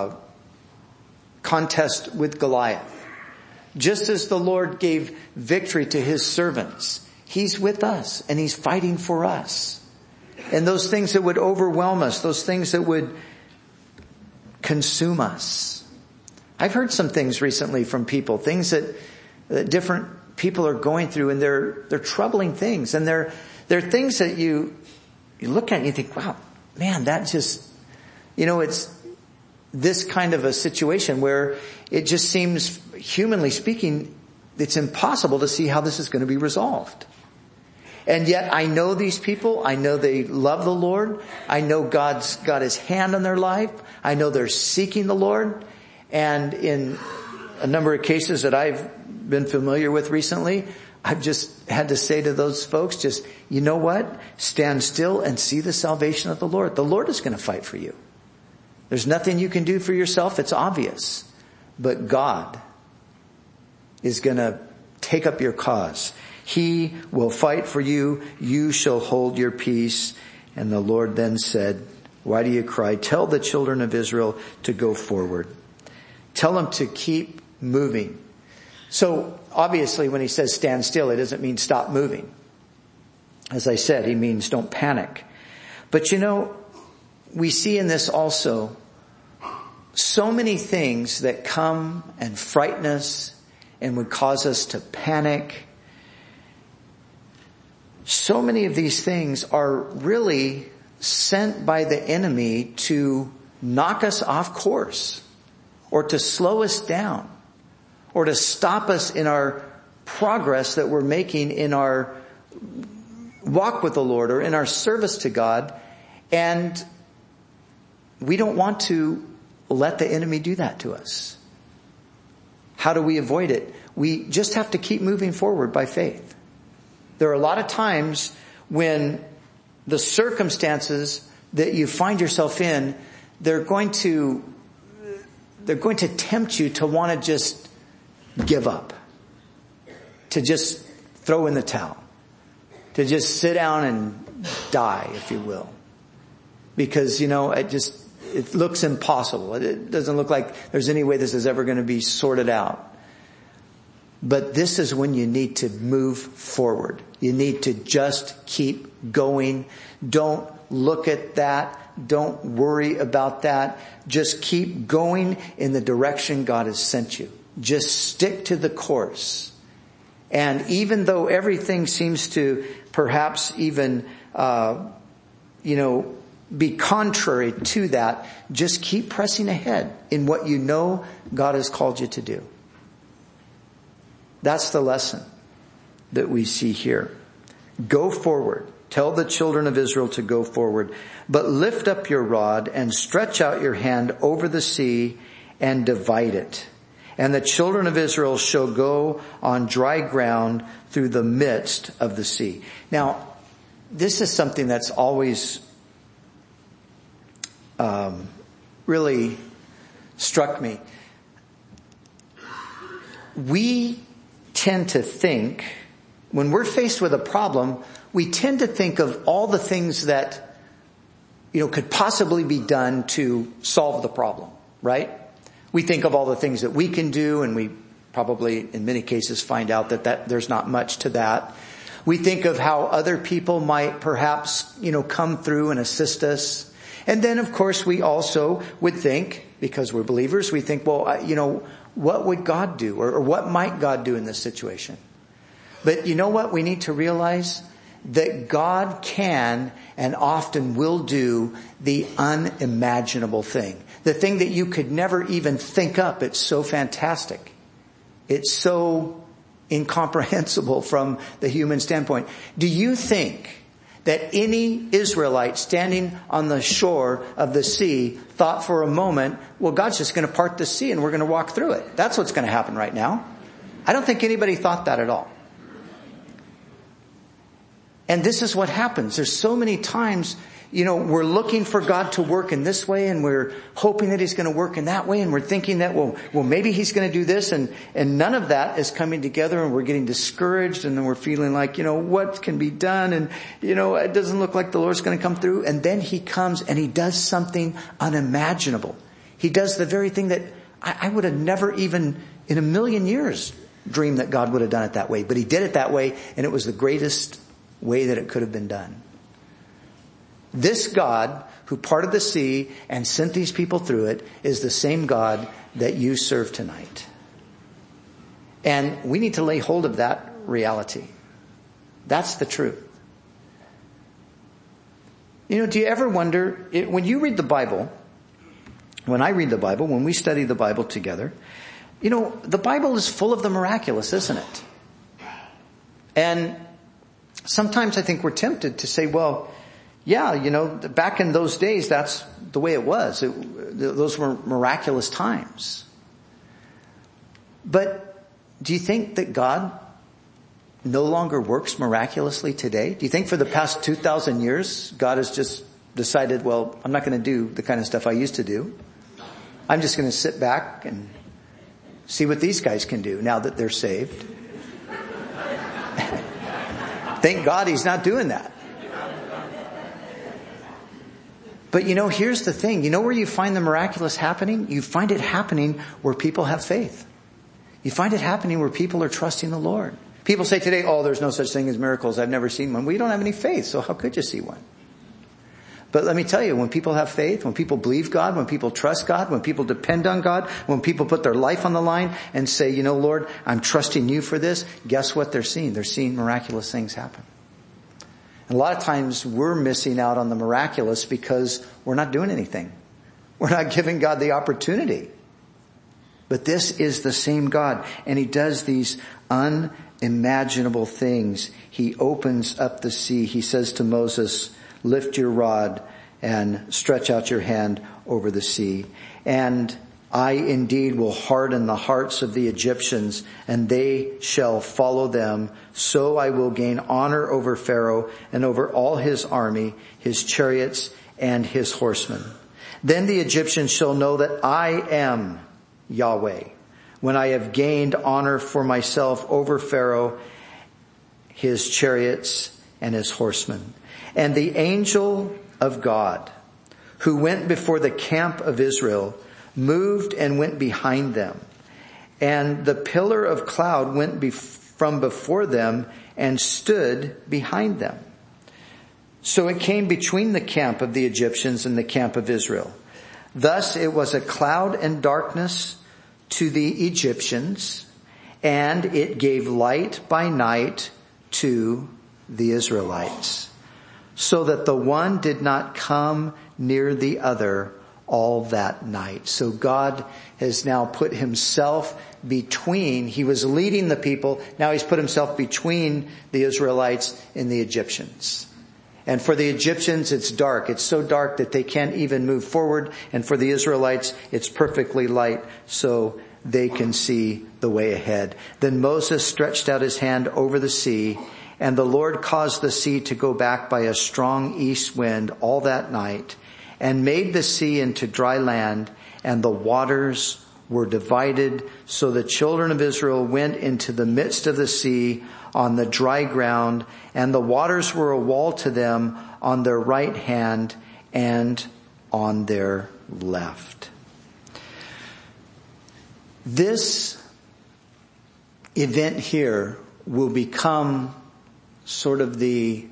contest with Goliath. Just as the Lord gave victory to his servants, he's with us and he's fighting for us. And those things that would overwhelm us, those things that would consume us. I've heard some things recently from people, things that different people are going through, and they're troubling things, and they're things that you look at and you think, wow, man, that just, it's this kind of a situation where it just seems, humanly speaking, it's impossible to see how this is going to be resolved. And yet I know these people. I know they love the Lord. I know God's got his hand on their life. I know they're seeking the Lord. And in a number of cases that I've been familiar with recently, I've just had to say to those folks, just, you know what? Stand still and see the salvation of the Lord. The Lord is going to fight for you. There's nothing you can do for yourself. It's obvious. But God is going to take up your cause. He will fight for you. You shall hold your peace. And the Lord then said, why do you cry? Tell the children of Israel to go forward. Tell them to keep moving. So obviously when he says stand still, it doesn't mean stop moving. As I said, he means don't panic. But we see in this also so many things that come and frighten us and would cause us to panic. So many of these things are really sent by the enemy to knock us off course, or to slow us down, or to stop us in our progress that we're making in our walk with the Lord or in our service to God. And we don't want to let the enemy do that to us. How do we avoid it? We just have to keep moving forward by faith. There are a lot of times when the circumstances that you find yourself in, they're going to tempt you to want to just give up, to just throw in the towel, to just sit down and die, if you will. Because, it looks impossible. It doesn't look like there's any way this is ever going to be sorted out. But this is when you need to move forward. You need to just keep going. Don't look at that. Don't worry about that. Just keep going in the direction God has sent you. Just stick to the course. And even though everything seems to perhaps even, be contrary to that, just keep pressing ahead in what you know God has called you to do. That's the lesson that we see here. Go forward. Tell the children of Israel to go forward. But lift up your rod and stretch out your hand over the sea and divide it. And the children of Israel shall go on dry ground through the midst of the sea. Now, this is something that's always really struck me. We tend to think, when we're faced with a problem, we tend to think of all the things that, could possibly be done to solve the problem, right? We think of all the things that we can do, and we probably, in many cases, find out that there's not much to that. We think of how other people might perhaps, come through and assist us. And then, of course, we also would think, because we're believers, we think, well, what would God do? Or what might God do in this situation? But you know what? We need to realize that God can and often will do the unimaginable thing. The thing that you could never even think up. It's so fantastic. It's so incomprehensible from the human standpoint. Do you think that any Israelite standing on the shore of the sea thought for a moment, well, God's just going to part the sea and we're going to walk through it? That's what's going to happen right now. I don't think anybody thought that at all. And this is what happens. There's so many times, we're looking for God to work in this way, and we're hoping that He's going to work in that way, and we're thinking that, well, maybe He's going to do this, and none of that is coming together, and we're getting discouraged, and then we're feeling like, what can be done, and, it doesn't look like the Lord's going to come through. And then He comes and He does something unimaginable. He does the very thing that I would have never even in a million years dreamed that God would have done it that way. But He did it that way, and it was the greatest way that it could have been done. This God who parted the sea and sent these people through it is the same God that you serve tonight. And we need to lay hold of that reality. That's the truth. Do you ever wonder, when you read the Bible, when I read the Bible, when we study the Bible together, the Bible is full of the miraculous, isn't it? And sometimes I think we're tempted to say, well, yeah, back in those days, that's the way it was. Those were miraculous times. But do you think that God no longer works miraculously today? Do you think for the past 2,000 years, God has just decided, well, I'm not going to do the kind of stuff I used to do. I'm just going to sit back and see what these guys can do now that they're saved. Thank God He's not doing that. But here's the thing. Where you find the miraculous happening? You find it happening where people have faith. You find it happening where people are trusting the Lord. People say today, oh, there's no such thing as miracles. I've never seen one. Well, you don't have any faith, so how could you see one? But let me tell you, when people have faith, when people believe God, when people trust God, when people depend on God, when people put their life on the line and say, Lord, I'm trusting you for this, guess what they're seeing? They're seeing miraculous things happen. And a lot of times we're missing out on the miraculous because we're not doing anything. We're not giving God the opportunity. But this is the same God, and He does these unimaginable things. He opens up the sea. He says to Moses, lift your rod and stretch out your hand over the sea. And I indeed will harden the hearts of the Egyptians, and they shall follow them. So I will gain honor over Pharaoh and over all his army, his chariots and his horsemen. Then the Egyptians shall know that I am Yahweh, when I have gained honor for myself over Pharaoh, his chariots and his horsemen. And the angel of God, who went before the camp of Israel, moved and went behind them. And the pillar of cloud went from before them and stood behind them. So it came between the camp of the Egyptians and the camp of Israel. Thus it was a cloud and darkness to the Egyptians, and it gave light by night to the Israelites, so that the one did not come near the other all that night. So God has now put Himself between. He was leading the people. Now He's put Himself between the Israelites and the Egyptians. And for the Egyptians, it's dark. It's so dark that they can't even move forward. And for the Israelites, it's perfectly light, so they can see the way ahead. Then Moses stretched out his hand over the sea, And the Lord caused the sea to go back by a strong east wind all that night, and made the sea into dry land, and the waters were divided. So the children of Israel went into the midst of the sea on the dry ground, and the waters were a wall to them on their right hand and on their left. This event here will become sort of the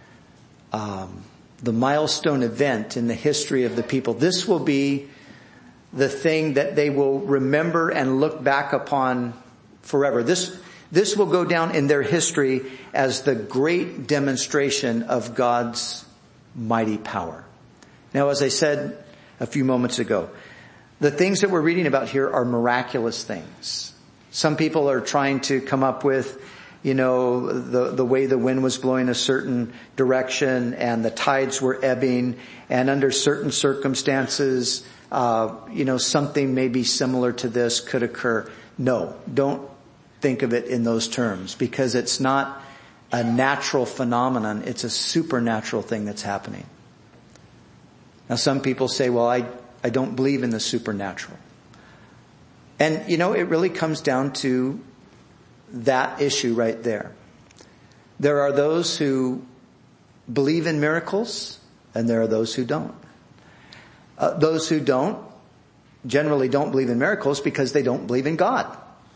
milestone event in the history of the people. This will be the thing that they will remember and look back upon forever. This will go down in their history as the great demonstration of God's mighty power. Now, as I said a few moments ago, the things that we're reading about here are miraculous things. Some people are trying to come up with, the way the wind was blowing a certain direction and the tides were ebbing, and under certain circumstances, something maybe similar to this could occur. No, don't think of it in those terms, because it's not a natural phenomenon. It's a supernatural thing that's happening. Now, some people say, well, I don't believe in the supernatural. And, it really comes down to that issue right there. There are those who believe in miracles, and there are those who don't. Those who don't generally don't believe in miracles because they don't believe in God.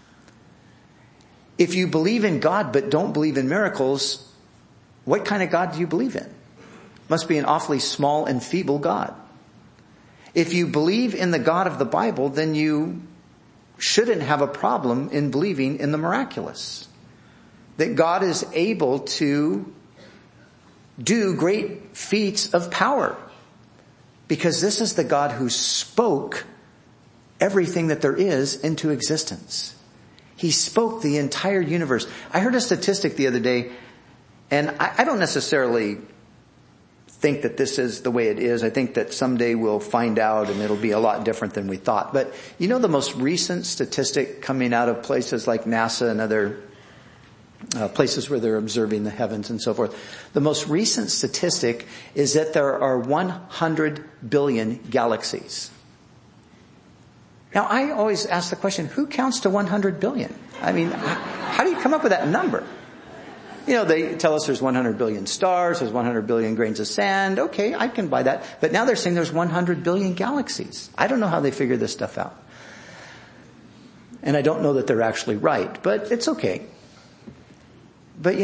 If you believe in God but don't believe in miracles, what kind of God do you believe in? Must be an awfully small and feeble God. If you believe in the God of the Bible, then you shouldn't have a problem in believing in the miraculous. That God is able to do great feats of power. Because this is the God who spoke everything that there is into existence. He spoke the entire universe. I heard a statistic the other day, and I don't necessarily think that this is the way it is. I think that someday we'll find out and it'll be a lot different than we thought. But the most recent statistic coming out of places like NASA and other places where they're observing the heavens and so forth. The most recent statistic is that there are 100 billion galaxies. Now, I always ask the question, who counts to 100 billion? I mean, how do you come up with that number? They tell us there's 100 billion stars, there's 100 billion grains of sand. Okay, I can buy that. But now they're saying there's 100 billion galaxies. I don't know how they figure this stuff out. And I don't know that they're actually right, but it's okay. But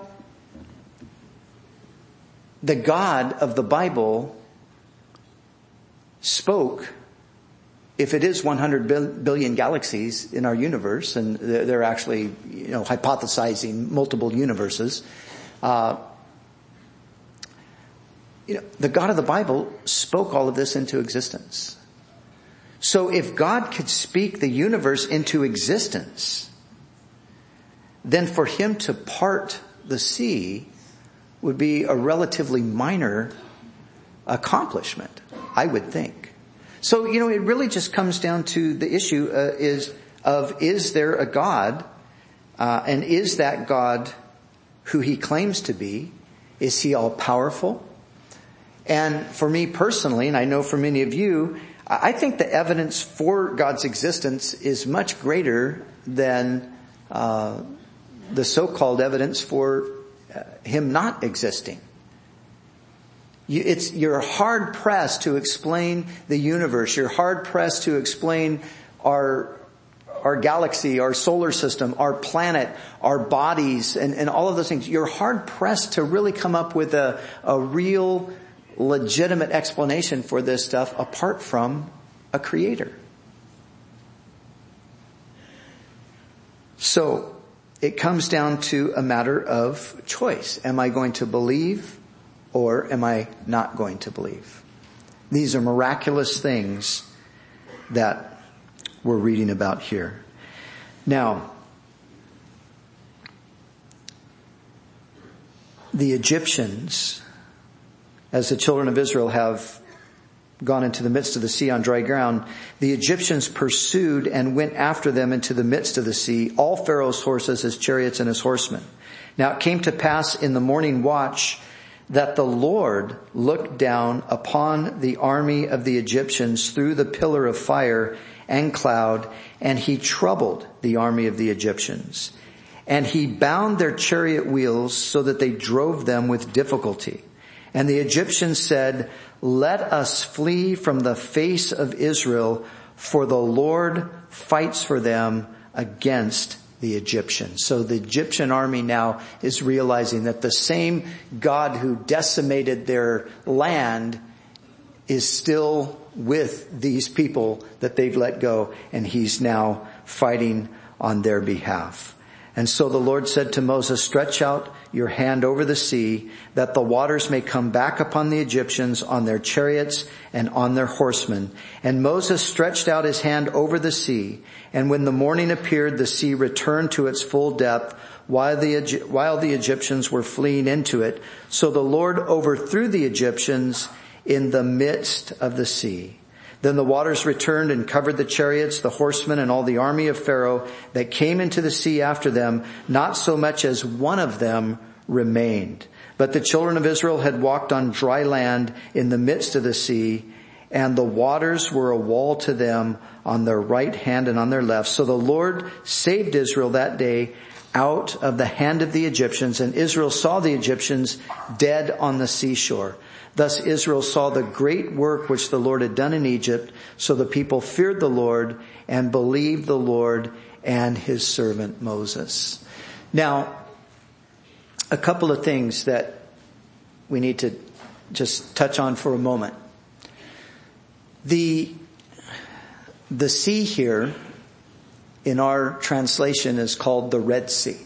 the God of the Bible spoke, if it is 100 billion galaxies in our universe, and they're actually, hypothesizing multiple universes, the God of the Bible spoke all of this into existence. So if God could speak the universe into existence, then for him to part the sea would be a relatively minor accomplishment, I would think. So, it really just comes down to the issue is there a God, and is that God who he claims to be? Is he all powerful? And for me personally, and I know for many of you, I think the evidence for God's existence is much greater than the so-called evidence for him not existing. You're hard pressed to explain the universe. You're hard pressed to explain our galaxy, our solar system, our planet, our bodies, and all of those things. You're hard pressed to really come up with a real, legitimate explanation for this stuff apart from a creator. So it comes down to a matter of choice. Am I going to believe? Or am I not going to believe? These are miraculous things that we're reading about here. Now, the Egyptians, as the children of Israel have gone into the midst of the sea on dry ground, the Egyptians pursued and went after them into the midst of the sea, all Pharaoh's horses, his chariots, and his horsemen. Now it came to pass in the morning watch that the Lord looked down upon the army of the Egyptians through the pillar of fire and cloud, and he troubled the army of the Egyptians. And he bound their chariot wheels so that they drove them with difficulty. And the Egyptians said, "Let us flee from the face of Israel, for the Lord fights for them against the Egyptians." So the Egyptian army now is realizing that the same God who decimated their land is still with these people that they've let go, and he's now fighting on their behalf. And so the Lord said to Moses, "Stretch out your hand over the sea, that the waters may come back upon the Egyptians, on their chariots and on their horsemen." And Moses stretched out his hand over the sea, and when the morning appeared, the sea returned to its full depth, while the Egyptians were fleeing into it. So the Lord overthrew the Egyptians in the midst of the sea. Then the waters returned and covered the chariots, the horsemen, and all the army of Pharaoh that came into the sea after them. Not so much as one of them remained. But the children of Israel had walked on dry land in the midst of the sea, and the waters were a wall to them on their right hand and on their left. So the Lord saved Israel that day out of the hand of the Egyptians, and Israel saw the Egyptians dead on the seashore. Thus Israel saw the great work which the Lord had done in Egypt. So the people feared the Lord and believed the Lord and his servant Moses. Now, a couple of things that we need to just touch on for a moment. The sea here in our translation is called the Red Sea.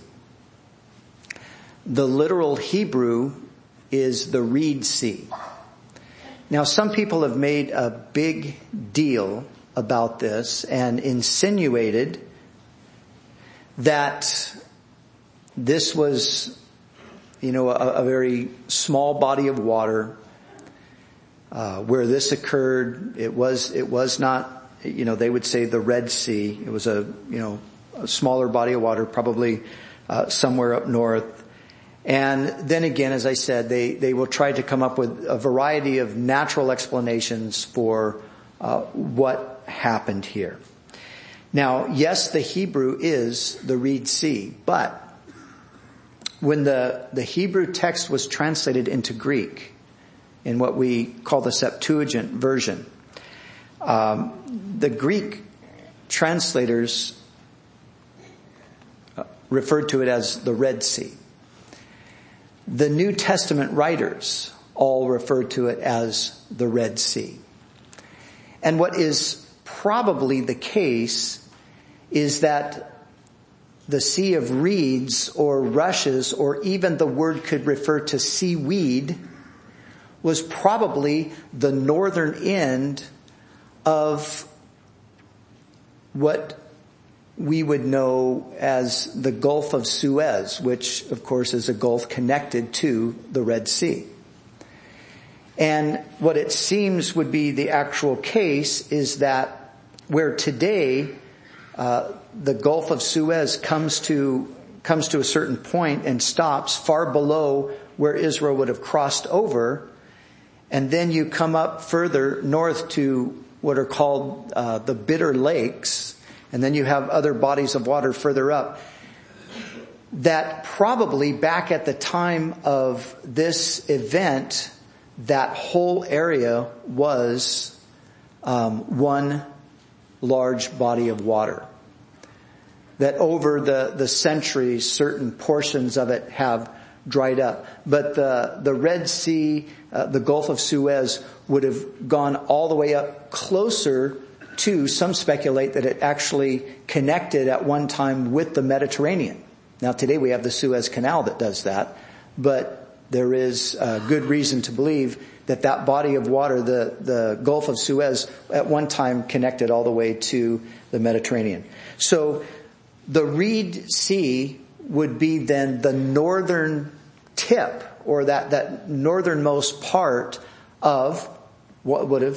The literal Hebrew is the Reed Sea. Now, some people have made a big deal about this and insinuated that this was, a very small body of water where this occurred. It was not, they would say the Red Sea. It was a smaller body of water, probably somewhere up north. And then again, as I said, they will try to come up with a variety of natural explanations for what happened here. Now, yes, the Hebrew is the Reed Sea, but when the Hebrew text was translated into Greek, in what we call the Septuagint version, the Greek translators referred to it as the Red Sea. The New Testament writers all refer to it as the Red Sea. And what is probably the case is that the sea of reeds or rushes, or even the word could refer to seaweed, was probably the northern end of what we would know as the Gulf of Suez, which of course is a gulf connected to the Red Sea. And what it seems would be the actual case is that where today the Gulf of Suez comes to a certain point and stops far below where Israel would have crossed over, and then you come up further north to what are called the Bitter Lakes, and then you have other bodies of water further up, that probably back at the time of this event, that whole area was one large body of water. That over the centuries, certain portions of it have dried up. But the Red Sea, the Gulf of Suez, would have gone all the way up closer to, some speculate that it actually connected at one time with the Mediterranean. Now today we have the Suez Canal that does that, but there is good reason to believe that that body of water, the Gulf of Suez, at one time connected all the way to the Mediterranean. So the Reed Sea would be then the northern tip, or that northernmost part of what would have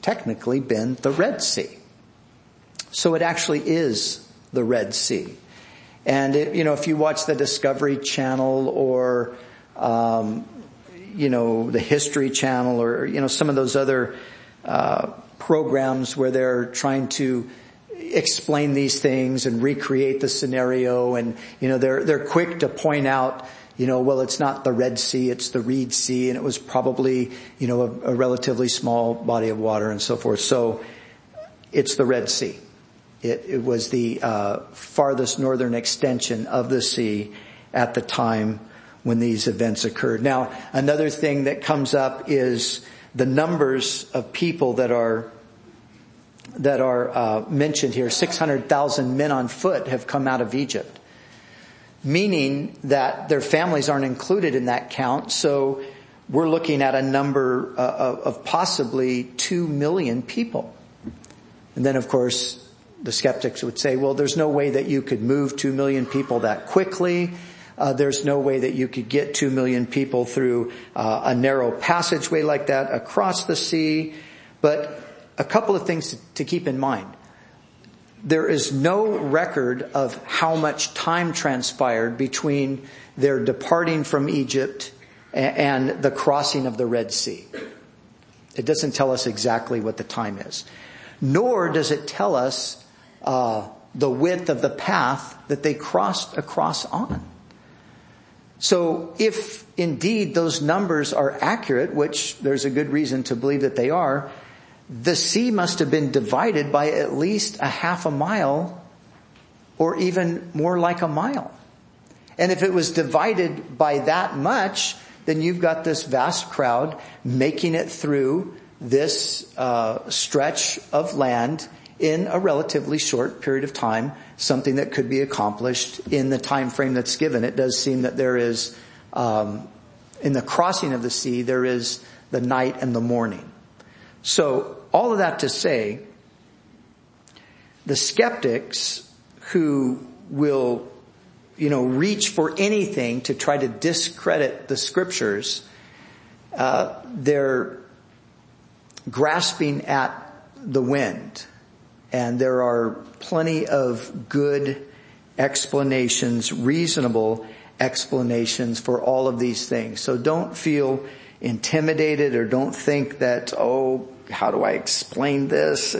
technically been the Red Sea. So it actually is the Red Sea. And if you watch the Discovery Channel or, the History Channel or, some of those other, programs where they're trying to explain these things and recreate the scenario, and, they're quick to point out, well, it's not the Red Sea, it's the Reed Sea, and it was probably, a relatively small body of water and so forth. So it's the Red Sea. It was the farthest northern extension of the sea at the time when these events occurred. Now, another thing that comes up is the numbers of people that are mentioned here. 600,000 men on foot have come out of Egypt, meaning that their families aren't included in that count. So we're looking at a number of possibly 2 million people. And then, of course, the skeptics would say, well, there's no way that you could move 2 million people that quickly. There's no way that you could get 2 million people through a narrow passageway like that across the sea. But a couple of things to keep in mind. There is no record of how much time transpired between their departing from Egypt and the crossing of the Red Sea. It doesn't tell us exactly what the time is. Nor does it tell us the width of the path that they crossed across on. So if indeed those numbers are accurate, which there's a good reason to believe that they are, the sea must have been divided by at least a half a mile or even more like a mile. And if it was divided by that much, then you've got this vast crowd making it through this stretch of land in a relatively short period of time, something that could be accomplished in the time frame that's given. It does seem that there is, in the crossing of the sea, there is the night and the morning. So all of that to say, the skeptics who will, reach for anything to try to discredit the scriptures, they're grasping at the wind. And there are plenty of good explanations, reasonable explanations for all of these things. So don't feel intimidated or don't think that, how do I explain this?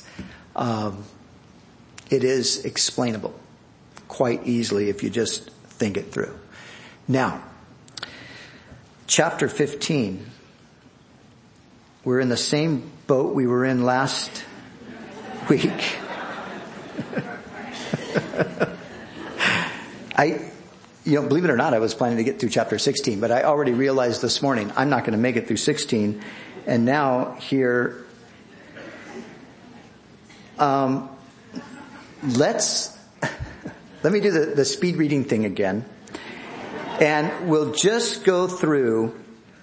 It is explainable quite easily if you just think it through. Now, chapter 15. We're in the same boat we were in last week. Believe it or not, I was planning to get through chapter 16, but I already realized this morning I'm not going to make it through 16. And now here, let me do the speed reading thing again. And we'll just go through,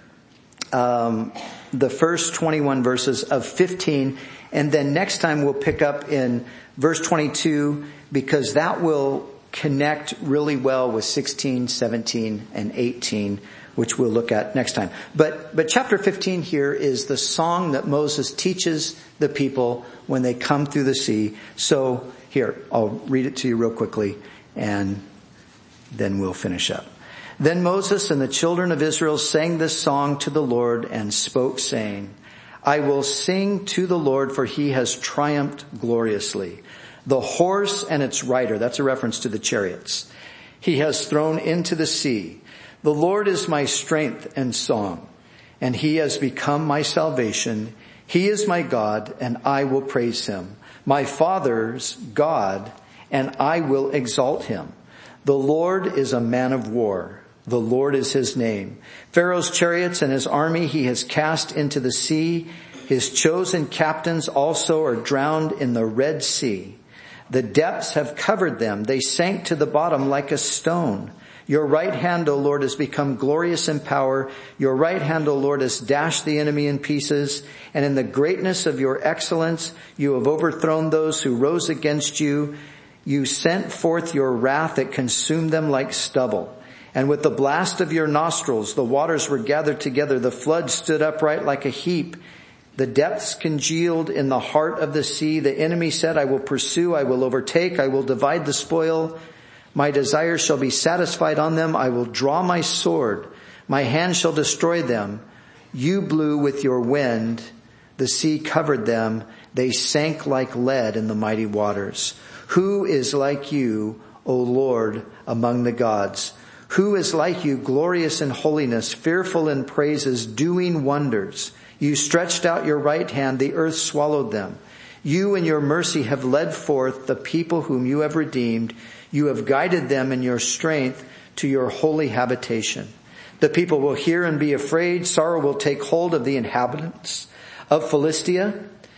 the first 21 verses of 15. And then next time we'll pick up in verse 22, because that will connect really well with 16, 17, and 18, which we'll look at next time. But chapter 15 here is the song that Moses teaches the people when they come through the sea. So here, I'll read it to you real quickly, and then we'll finish up. Then Moses and the children of Israel sang this song to the Lord and spoke, saying, I will sing to the Lord, for he has triumphed gloriously. The horse and its rider, that's a reference to the chariots, he has thrown into the sea. The Lord is my strength and song, and he has become my salvation. He is my God, and I will praise him. My father's God, and I will exalt him. The Lord is a man of war. The Lord is his name. Pharaoh's chariots and his army he has cast into the sea. His chosen captains also are drowned in the Red Sea. The depths have covered them. They sank to the bottom like a stone. Your right hand, O Lord, has become glorious in power. Your right hand, O Lord, has dashed the enemy in pieces. And in the greatness of your excellence, you have overthrown those who rose against you. You sent forth your wrath that consumed them like stubble. And with the blast of your nostrils, the waters were gathered together. The flood stood upright like a heap. The depths congealed in the heart of the sea. The enemy said, I will pursue, I will overtake, I will divide the spoil. My desire shall be satisfied on them. I will draw my sword. My hand shall destroy them. You blew with your wind. The sea covered them. They sank like lead in the mighty waters. Who is like you, O Lord, among the gods? Who is like you, glorious in holiness, fearful in praises, doing wonders? You stretched out your right hand, the earth swallowed them. You in your mercy have led forth the people whom you have redeemed. You have guided them in your strength to your holy habitation. The people will hear and be afraid. Sorrow will take hold of the inhabitants of Philistia.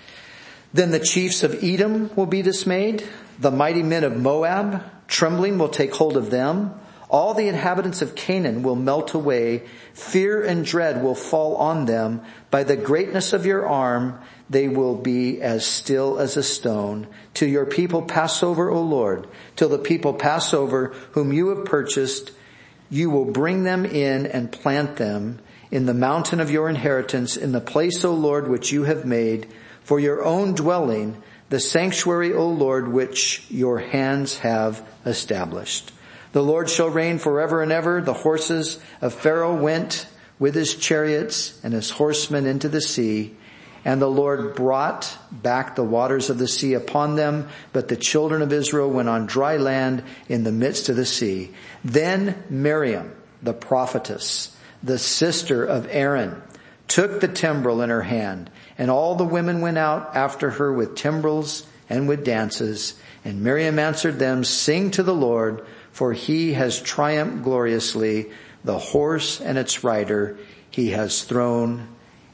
Then the chiefs of Edom will be dismayed. The mighty men of Moab, trembling, will take hold of them. All the inhabitants of Canaan will melt away. Fear and dread will fall on them. By the greatness of your arm, they will be as still as a stone. Till your people pass over, O Lord, till the people pass over whom you have purchased, you will bring them in and plant them in the mountain of your inheritance, in the place, O Lord, which you have made for your own dwelling, the sanctuary, O Lord, which your hands have established. The Lord shall reign forever and ever. The horses of Pharaoh went with his chariots and his horsemen into the sea, and the Lord brought back the waters of the sea upon them, but the children of Israel went on dry land in the midst of the sea. Then Miriam, the prophetess, the sister of Aaron, took the timbrel in her hand, and all the women went out after her with timbrels and with dances. And Miriam answered them, sing to the Lord, for he has triumphed gloriously. The horse and its rider he has thrown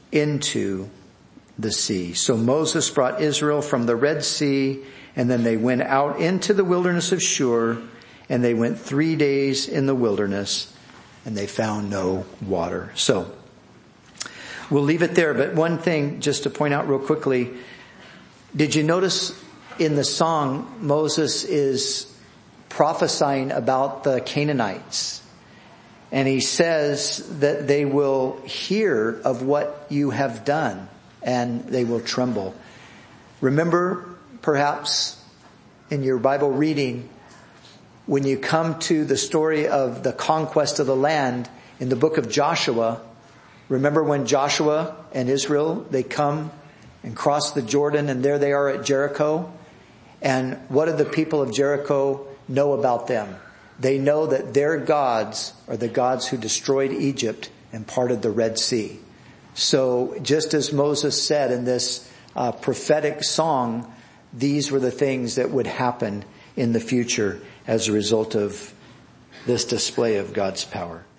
into the sea. So Moses brought Israel from the Red Sea, and then they went out into the wilderness of Shur, and they went 3 days in the wilderness, and they found no water. So we'll leave it there, but one thing just to point out real quickly, did you notice in the song Moses is prophesying about the Canaanites? And he says that they will hear of what you have done and they will tremble. Remember, perhaps in your Bible reading, when you come to the story of the conquest of the land in the book of Joshua, remember when Joshua and Israel, they come and cross the Jordan, and there they are at Jericho. And what did the people of Jericho know about them? They know that their gods are the gods who destroyed Egypt and parted the Red Sea. So just as Moses said in this prophetic song, these were the things that would happen in the future as a result of this display of God's power.